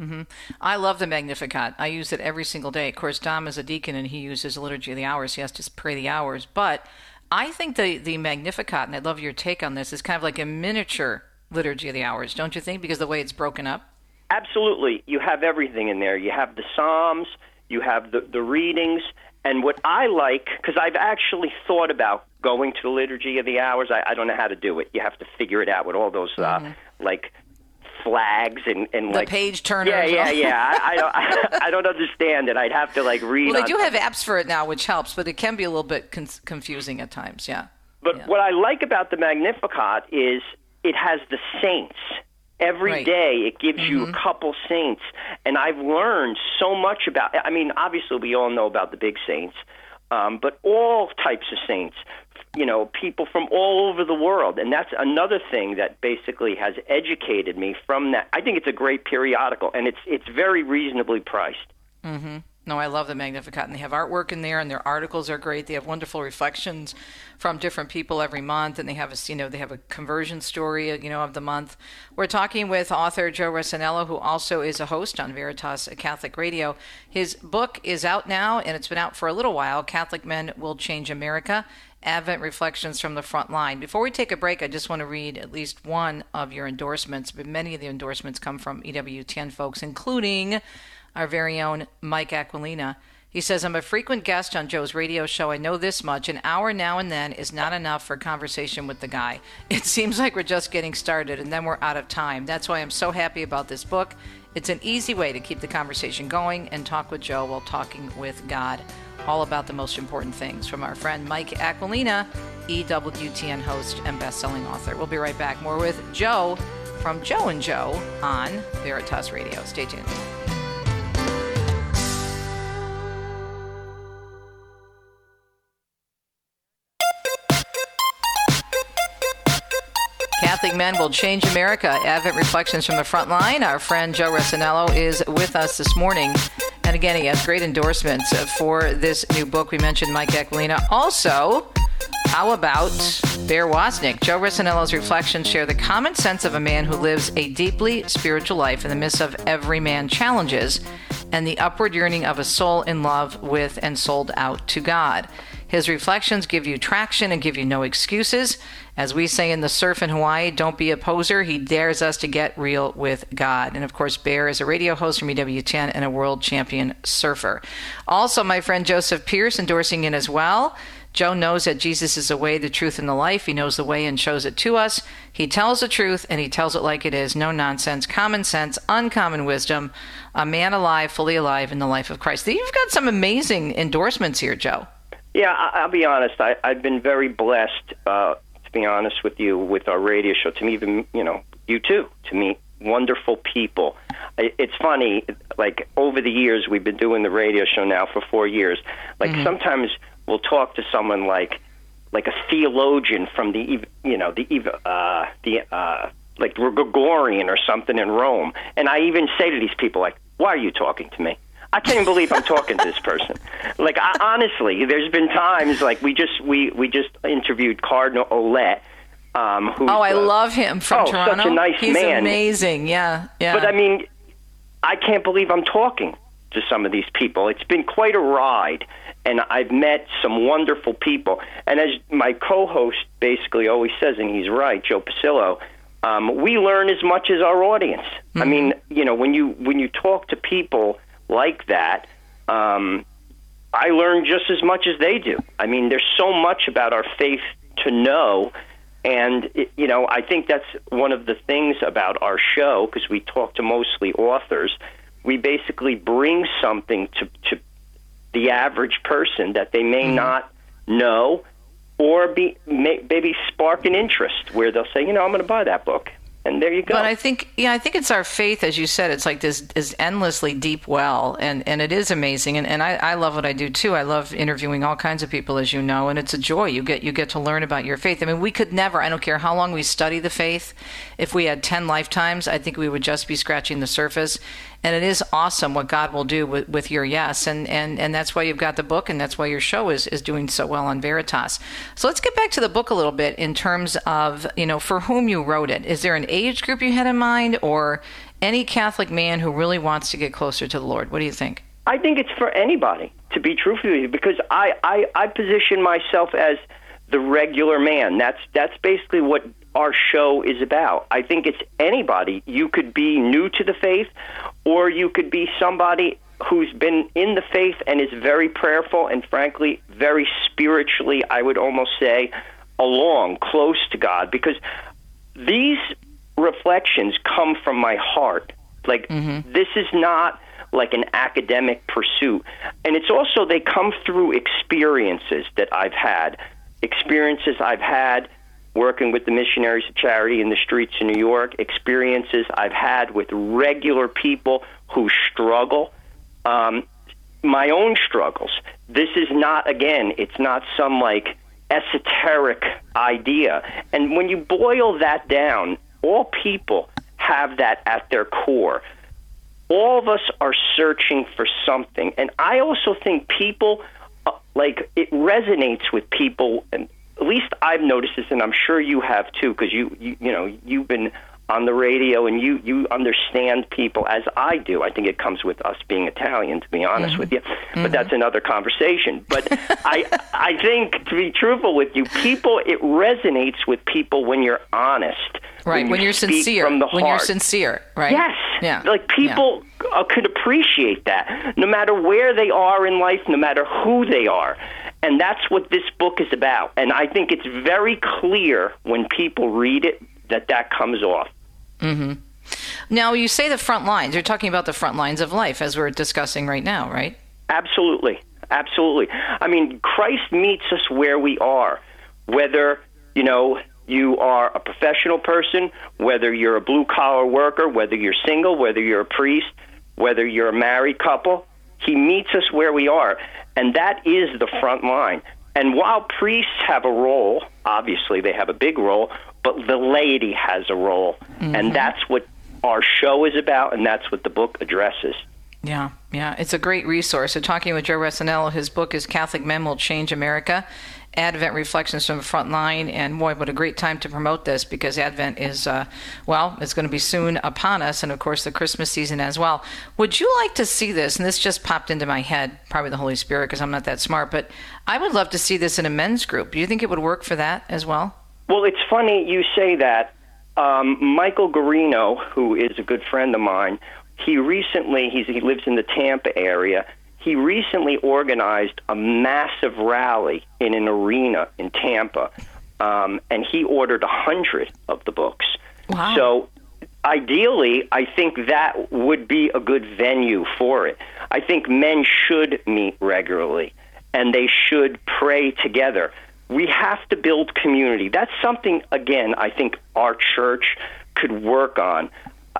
I love the Magnificat. I use it every single day. Of course, Dom is a deacon, and he uses the Liturgy of the Hours. He has to pray the hours. But I think the Magnificat, and I'd love your take on this, is kind of like a miniature Liturgy of the Hours, don't you think? Because the way it's broken up. Absolutely. You have everything in there. You have the Psalms, you have the readings, and what I like, because I've actually thought about going to the Liturgy of the Hours. I don't know how to do it. You have to figure it out with all those, like, flags and the like page turners. Yeah. I don't understand it. I'd have to like read. Well, they do have apps for it now, which helps, but it can be a little bit confusing at times. Yeah. But what I like about the Magnificat is it has the saints. Every day it gives you a couple saints, and I've learned so much about. I mean, obviously we all know about the big saints, but all types of saints. You know, people from all over the world. And that's another thing that basically has educated me from that. I think it's a great periodical, and it's very reasonably priced. No, I love the Magnificat, and they have artwork in there, and their articles are great. They have wonderful reflections from different people every month, and they have a conversion story, of the month. We're talking with author Joe Resinello, who also is a host on Veritas Catholic Radio. His book is out now, and it's been out for a little while. Catholic Men Will Change America: Advent Reflections from the Front Line. Before we take a break, I just want to read at least one of your endorsements, but many of the endorsements come from EWTN folks, including our very own Mike Aquilina. He says, I'm a frequent guest on Joe's radio show. I know this much. An hour now and then is not enough for conversation with the guy. It seems like we're just getting started, and then we're out of time. That's why I'm so happy about this book. It's an easy way to keep the conversation going and talk with Joe while talking with God. All about the most important things, from our friend Mike Aquilina, EWTN host and best-selling author. We'll be right back. More with Joe from Joe and Joe on Veritas Radio. Stay tuned. Catholic Men Will Change America: Advent Reflections from the Front Line. Our friend Joe Resinello is with us this morning. And again, he has great endorsements for this new book. We mentioned Mike Aquilina. Also, how about Bear Wozniak? Joe Resinello's reflections share the common sense of a man who lives a deeply spiritual life in the midst of everyman challenges, and the upward yearning of a soul in love with and sold out to God. His reflections give you traction and give you no excuses. As we say in the surf in Hawaii, don't be a poser. He dares us to get real with God. And of course, Bear is a radio host from EWTN and a world champion surfer. Also, my friend Joseph Pierce endorsing it as well. Joe knows that Jesus is the way, the truth, and the life. He knows the way and shows it to us. He tells the truth, and he tells it like it is. No nonsense, common sense, uncommon wisdom. A man alive, fully alive in the life of Christ. You've got some amazing endorsements here, Joe. Yeah, I'll be honest. I've been very blessed, to be honest with you, with our radio show. To me, even, you too, to meet wonderful people. It's funny, like, over the years, we've been doing the radio show now for 4 years. Like, sometimes we'll talk to someone like a theologian from like Gregorian or something in Rome. And I even say to these people, like, why are you talking to me? I can't even believe I'm talking to this person. Like, honestly, there's been times like we just interviewed Cardinal Ouellette. I love him from Toronto. Such a nice He's man. He's amazing. Yeah. But I mean, I can't believe I'm talking to some of these people. It's been quite a ride, and I've met some wonderful people. And as my co-host basically always says, and he's right, Joe Pasillo, we learn as much as our audience. I mean, when you talk to people like that, I learn just as much as they do. I mean, there's so much about our faith to know. And, I think that's one of the things about our show, because we talk to mostly authors. We basically bring something to the average person that they may not know, or maybe spark an interest where they'll say, I'm going to buy that book. And there you go. But I think it's our faith, as you said. It's like this endlessly deep well, and it is amazing. And I love what I do too. I love interviewing all kinds of people, as you know, and it's a joy. You get to learn about your faith. I mean, we could never, I don't care how long we study the faith, if we had 10 lifetimes, I think we would just be scratching the surface. And it is awesome what God will do with your yes. And that's why you've got the book, and that's why your show is doing so well on Veritas. So let's get back to the book a little bit in terms of, for whom you wrote it. Is there an age group you had in mind, or any Catholic man who really wants to get closer to the Lord? What do you think? I think it's for anybody, to be truthful with you, because I position myself as the regular man. That's basically what our show is about. I think it's anybody. You could be new to the faith, or you could be somebody who's been in the faith and is very prayerful and, frankly, very spiritually, I would almost say, close to God, because these reflections come from my heart. Like, this is not like an academic pursuit. And it's also, they come through experiences that I've had working with the Missionaries of Charity in the streets of New York, experiences I've had with regular people who struggle, my own struggles. This is not, again, it's not some like esoteric idea. And when you boil that down, all people have that at their core. All of us are searching for something. And I also think people, it resonates with people, and at least I've noticed this, and I'm sure you have too, because you've been on the radio and you understand people as I do. I think it comes with us being Italian, to be honest with you, but that's another conversation. But I think, to be truthful with you, it resonates with people when you're honest. Right, when you're sincere. From the heart. When you're sincere, right? Yes. Yeah. Like, people could appreciate that, no matter where they are in life, no matter who they are. And that's what this book is about. And I think it's very clear when people read it that comes off. Mm-hmm. Now, you say the front lines. You're talking about the front lines of life, as we're discussing right now, right? Absolutely. Absolutely. I mean, Christ meets us where we are, whether, you are a professional person, whether you're a blue-collar worker, whether you're single, whether you're a priest, whether you're a married couple. He meets us where we are, and that is the front line. And while priests have a role, obviously they have a big role, but the laity has a role, and that's what our show is about, and that's what the book addresses. Yeah, it's a great resource. So talking with Joe Resinello, his book is Catholic Men Will Change America, Advent Reflections from the Front Line. And boy, what a great time to promote this, because Advent is, it's going to be soon upon us, and of course the Christmas season as well. Would you like to see this? And this just popped into my head, probably the Holy Spirit, because I'm not that smart, but I would love to see this in a men's group. Do you think it would work for that as well? Well, it's funny you say that. Michael Garino, who is a good friend of mine, he lives in the Tampa area. He recently organized a massive rally in an arena in Tampa, and he ordered 100 of the books. Wow. So ideally, I think that would be a good venue for it. I think men should meet regularly, and they should pray together. We have to build community. That's something, again, I think our church could work on.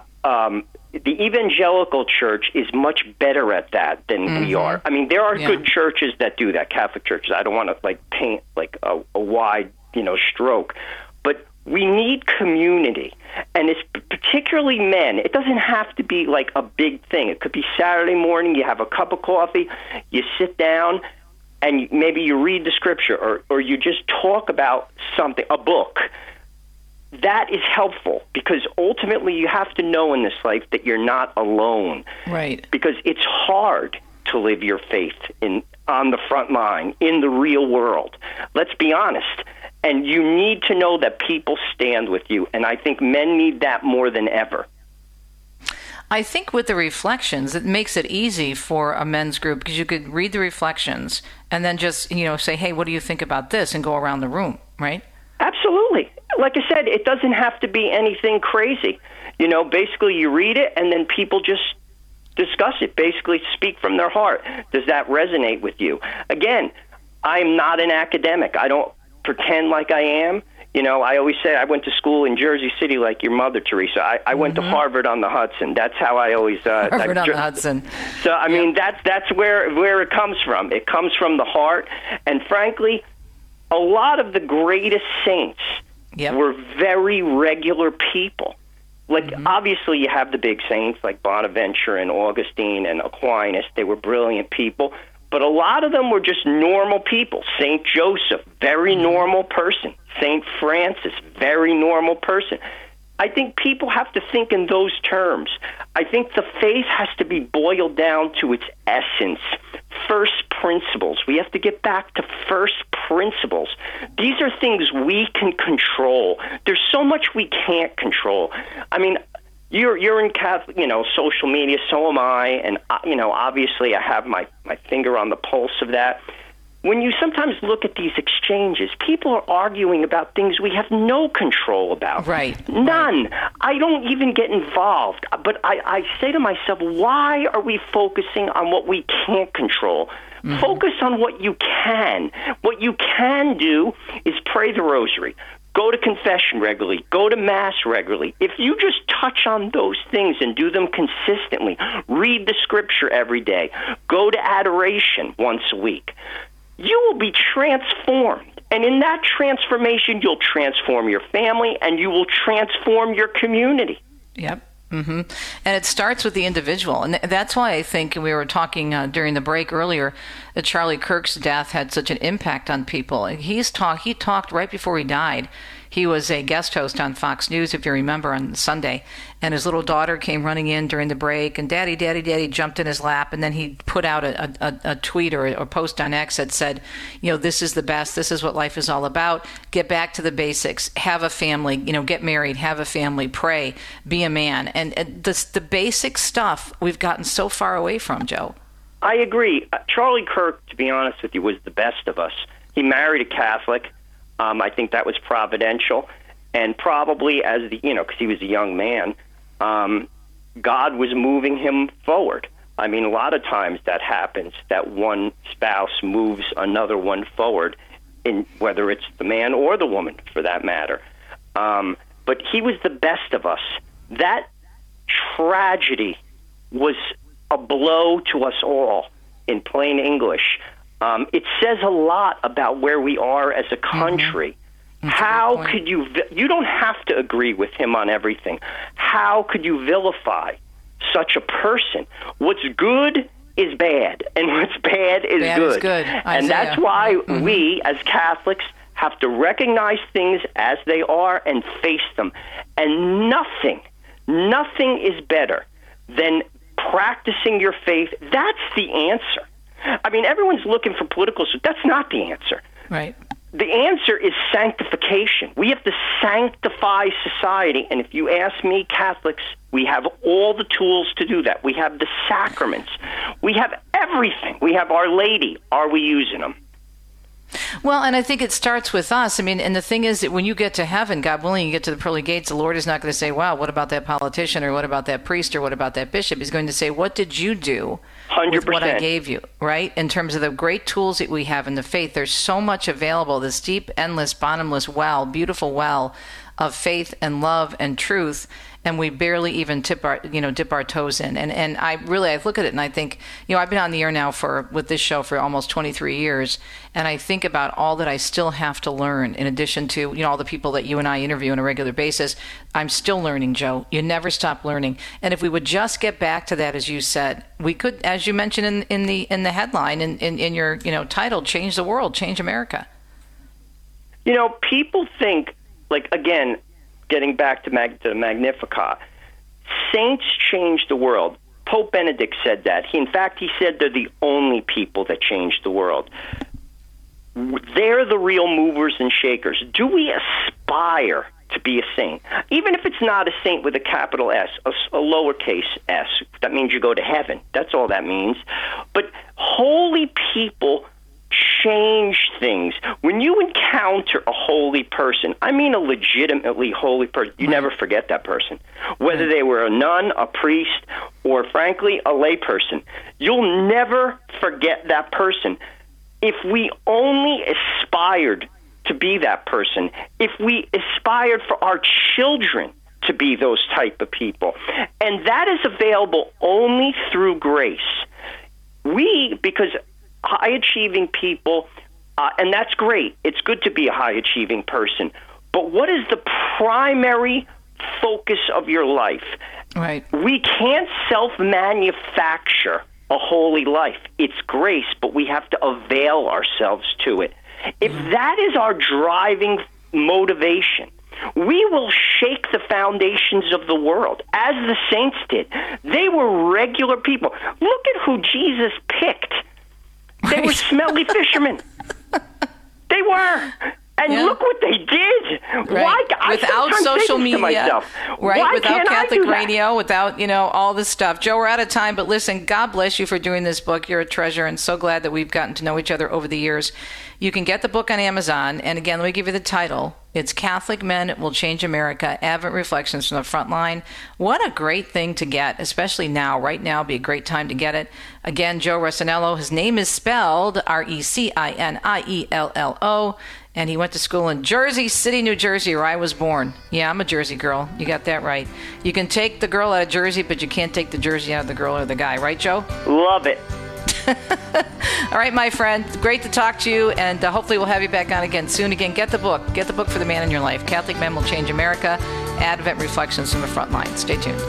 The evangelical church is much better at that than we are. I mean, there are good churches that do that, Catholic churches. I don't want to paint a wide, stroke. But We need community, and it's particularly men. It doesn't have to be like a big thing. It could be Saturday morning, you have a cup of coffee, you sit down, and maybe you read the scripture, or you just talk about something, a book. That is helpful, because ultimately you have to know in this life that you're not alone. Right. Because it's hard to live your faith on the front line, in the real world. Let's be honest. And you need to know that people stand with you. And I think men need that more than ever. I think with the reflections, it makes it easy for a men's group, because you could read the reflections and then just, say, hey, what do you think about this? And go around the room, right? Absolutely. Like I said, it doesn't have to be anything crazy. Basically you read it and then people just discuss it, basically speak from their heart. Does that resonate with you? Again, I'm not an academic. I don't pretend like I am. I always say I went to school in Jersey City like your mother, Teresa. I went to Harvard on the Hudson. That's how I always... Harvard on the Hudson. So, I mean, that's where it comes from. It comes from the heart. And frankly, a lot of the greatest saints were very regular people. Like, obviously, you have the big saints like Bonaventure and Augustine and Aquinas. They were brilliant people. But a lot of them were just normal people. St. Joseph, very normal person. St. Francis, very normal person. I think people have to think in those terms. I think the faith has to be boiled down to its essence. First principles. We have to get back to first principles. These are things we can control. There's so much we can't control. I mean, you're in Catholic, social media, so am I, and obviously I have my finger on the pulse of that. When you sometimes look at these exchanges, people are arguing about things we have no control about. Right. None. I don't even get involved. But I say to myself, why are we focusing on what we can't control? Focus on what you can. What you can do is pray the rosary. Go to confession regularly. Go to Mass regularly. If you just touch on those things and do them consistently, read the scripture every day, go to adoration once a week, you will be transformed. And in that transformation, you'll transform your family and you will transform your community. Yep. And it starts with the individual. And that's why I think we were talking during the break earlier that Charlie Kirk's death had such an impact on people. He talked right before he died. He was a guest host on Fox News, if you remember, on Sunday. And his little daughter came running in during the break, and Daddy, Daddy, Daddy jumped in his lap. And then he put out a tweet or a post on X that said, this is the best. This is what life is all about. Get back to the basics. Have a family. Get married. Have a family. Pray. Be a man. And the basic stuff we've gotten so far away from, Joe. I agree. Charlie Kirk, to be honest with you, was the best of us. He married a Catholic. I think that was providential, and probably because he was a young man, God was moving him forward. I mean, a lot of times that happens, that one spouse moves another one forward, in whether it's the man or the woman, for that matter. But he was the best of us. That tragedy was a blow to us all, in plain English. It says a lot about where we are as a country. How could you don't have to agree with him on everything. How could you vilify such a person? What's good is bad, and what's bad is good. And that's why we, as Catholics, have to recognize things as they are and face them. And nothing is better than practicing your faith. That's the answer. I mean, everyone's looking for political... That's not the answer. Right. The answer is sanctification. We have to sanctify society. And if you ask me, Catholics, we have all the tools to do that. We have the sacraments. We have everything. We have Our Lady. Are we using them? Well, and I think it starts with us. I mean, and the thing is that when you get to heaven, God willing, you get to the pearly gates, the Lord is not going to say, wow, what about that politician, or what about that priest, or what about that bishop? He's going to say, what did you do 100%. with what I gave you? right? In terms of the great tools that we have in the faith, there's so much available, this deep, endless, bottomless well, beautiful well of faith and love and truth, and we barely even dip our toes in. And I look at it and I think, I've been on the air now with this show for almost 23 years, and I think about all that I still have to learn in addition to, all the people that you and I interview on a regular basis. I'm still learning, Joe. You never stop learning. And if we would just get back to that, as you said, we could, as you mentioned in the headline, in your, title, change the world, change America. People think, again, getting back to Magnificat, saints change the world. Pope Benedict said that. In fact, he said they're the only people that change the world. They're the real movers and shakers. Do we aspire to be a saint? Even if it's not a saint with a capital S, a lowercase s, that means you go to heaven. That's all that means. But holy people change things. When you encounter a holy person, I mean a legitimately holy person, you never forget that person. Whether they were a nun, a priest, or frankly, a lay person, you'll never forget that person. If we only aspired to be that person, if we aspired for our children to be those type of people, and that is available only through grace. Because high-achieving people, and that's great. It's good to be a high-achieving person. But what is the primary focus of your life? Right. We can't self-manufacture a holy life. It's grace, but we have to avail ourselves to it. If that is our driving motivation, we will shake the foundations of the world, as the saints did. They were regular people. Look at who Jesus picked. They were smelly fishermen. They were. And look what they did. Right. Without social media, right? Without Catholic radio, without, all this stuff. Joe, we're out of time, but listen, God bless you for doing this book. You're a treasure, and so glad that we've gotten to know each other over the years. You can get the book on Amazon. And again, let me give you the title. It's Catholic Men Will Change America, Advent Reflections from the Front Line. What a great thing to get, especially now. Right now would be a great time to get it. Again, Joe Resinello. His name is spelled Recinniello. And he went to school in Jersey City, New Jersey, where I was born. Yeah, I'm a Jersey girl. You got that right. You can take the girl out of Jersey, but you can't take the Jersey out of the girl or the guy. Right, Joe? Love it. All right, my friend. Great to talk to you, and hopefully we'll have you back on again soon. Again, get the book. Get the book for the man in your life. Catholic Men Will Change America, Advent Reflections from the Front Line. Stay tuned.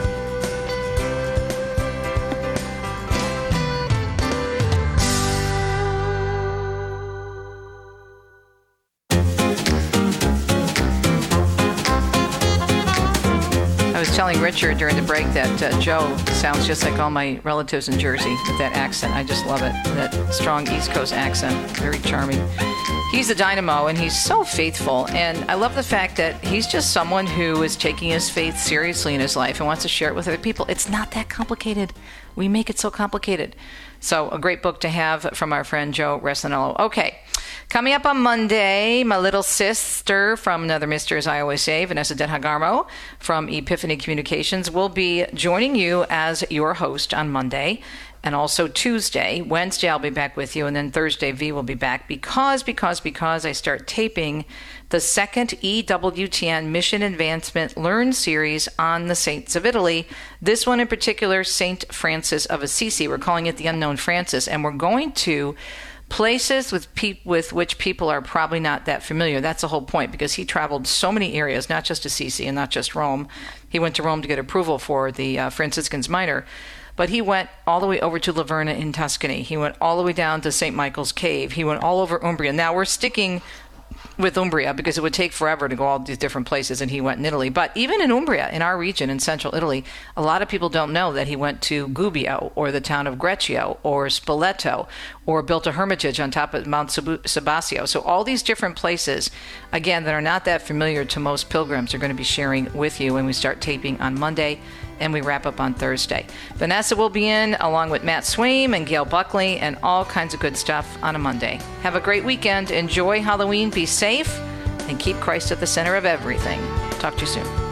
I was telling Richard during the break that Joe sounds just like all my relatives in Jersey with that accent. I just love it. That strong East Coast accent. Very charming. He's a dynamo, and he's so faithful. And I love the fact that he's just someone who is taking his faith seriously in his life and wants to share it with other people. It's not that complicated. We make it so complicated. So a great book to have from our friend Joe Resinello. Okay. Coming up on Monday, my little sister from Another Mister, as I always say, Vanessa Denhagarmo from Epiphany Communications, will be joining you as your host on Monday. And also Tuesday. Wednesday, I'll be back with you. And then Thursday, V will be back because I start taping the second EWTN Mission Advancement Learn series on the Saints of Italy. This one in particular, Saint Francis of Assisi. We're calling it the Unknown Francis. And we're going to places with which people are probably not that familiar. That's the whole point, because he traveled so many areas, not just Assisi and not just Rome. He went to Rome to get approval for the Franciscans Minor, but he went all the way over to Laverna in Tuscany. He went all the way down to St. Michael's Cave. He went all over Umbria. Now we're sticking with Umbria because it would take forever to go all these different places, and he went in Italy. But even in Umbria, in our region, in central Italy, a lot of people don't know that he went to Gubbio, or the town of Greccio, or Spoleto, or built a hermitage on top of Mount Sabasio. So all these different places, again, that are not that familiar to most pilgrims, are going to be sharing with you when we start taping on Monday, and we wrap up on Thursday. Vanessa will be in, along with Matt Swaim and Gail Buckley, and all kinds of good stuff on a Monday. Have a great weekend. Enjoy Halloween. Be safe, and keep Christ at the center of everything. Talk to you soon.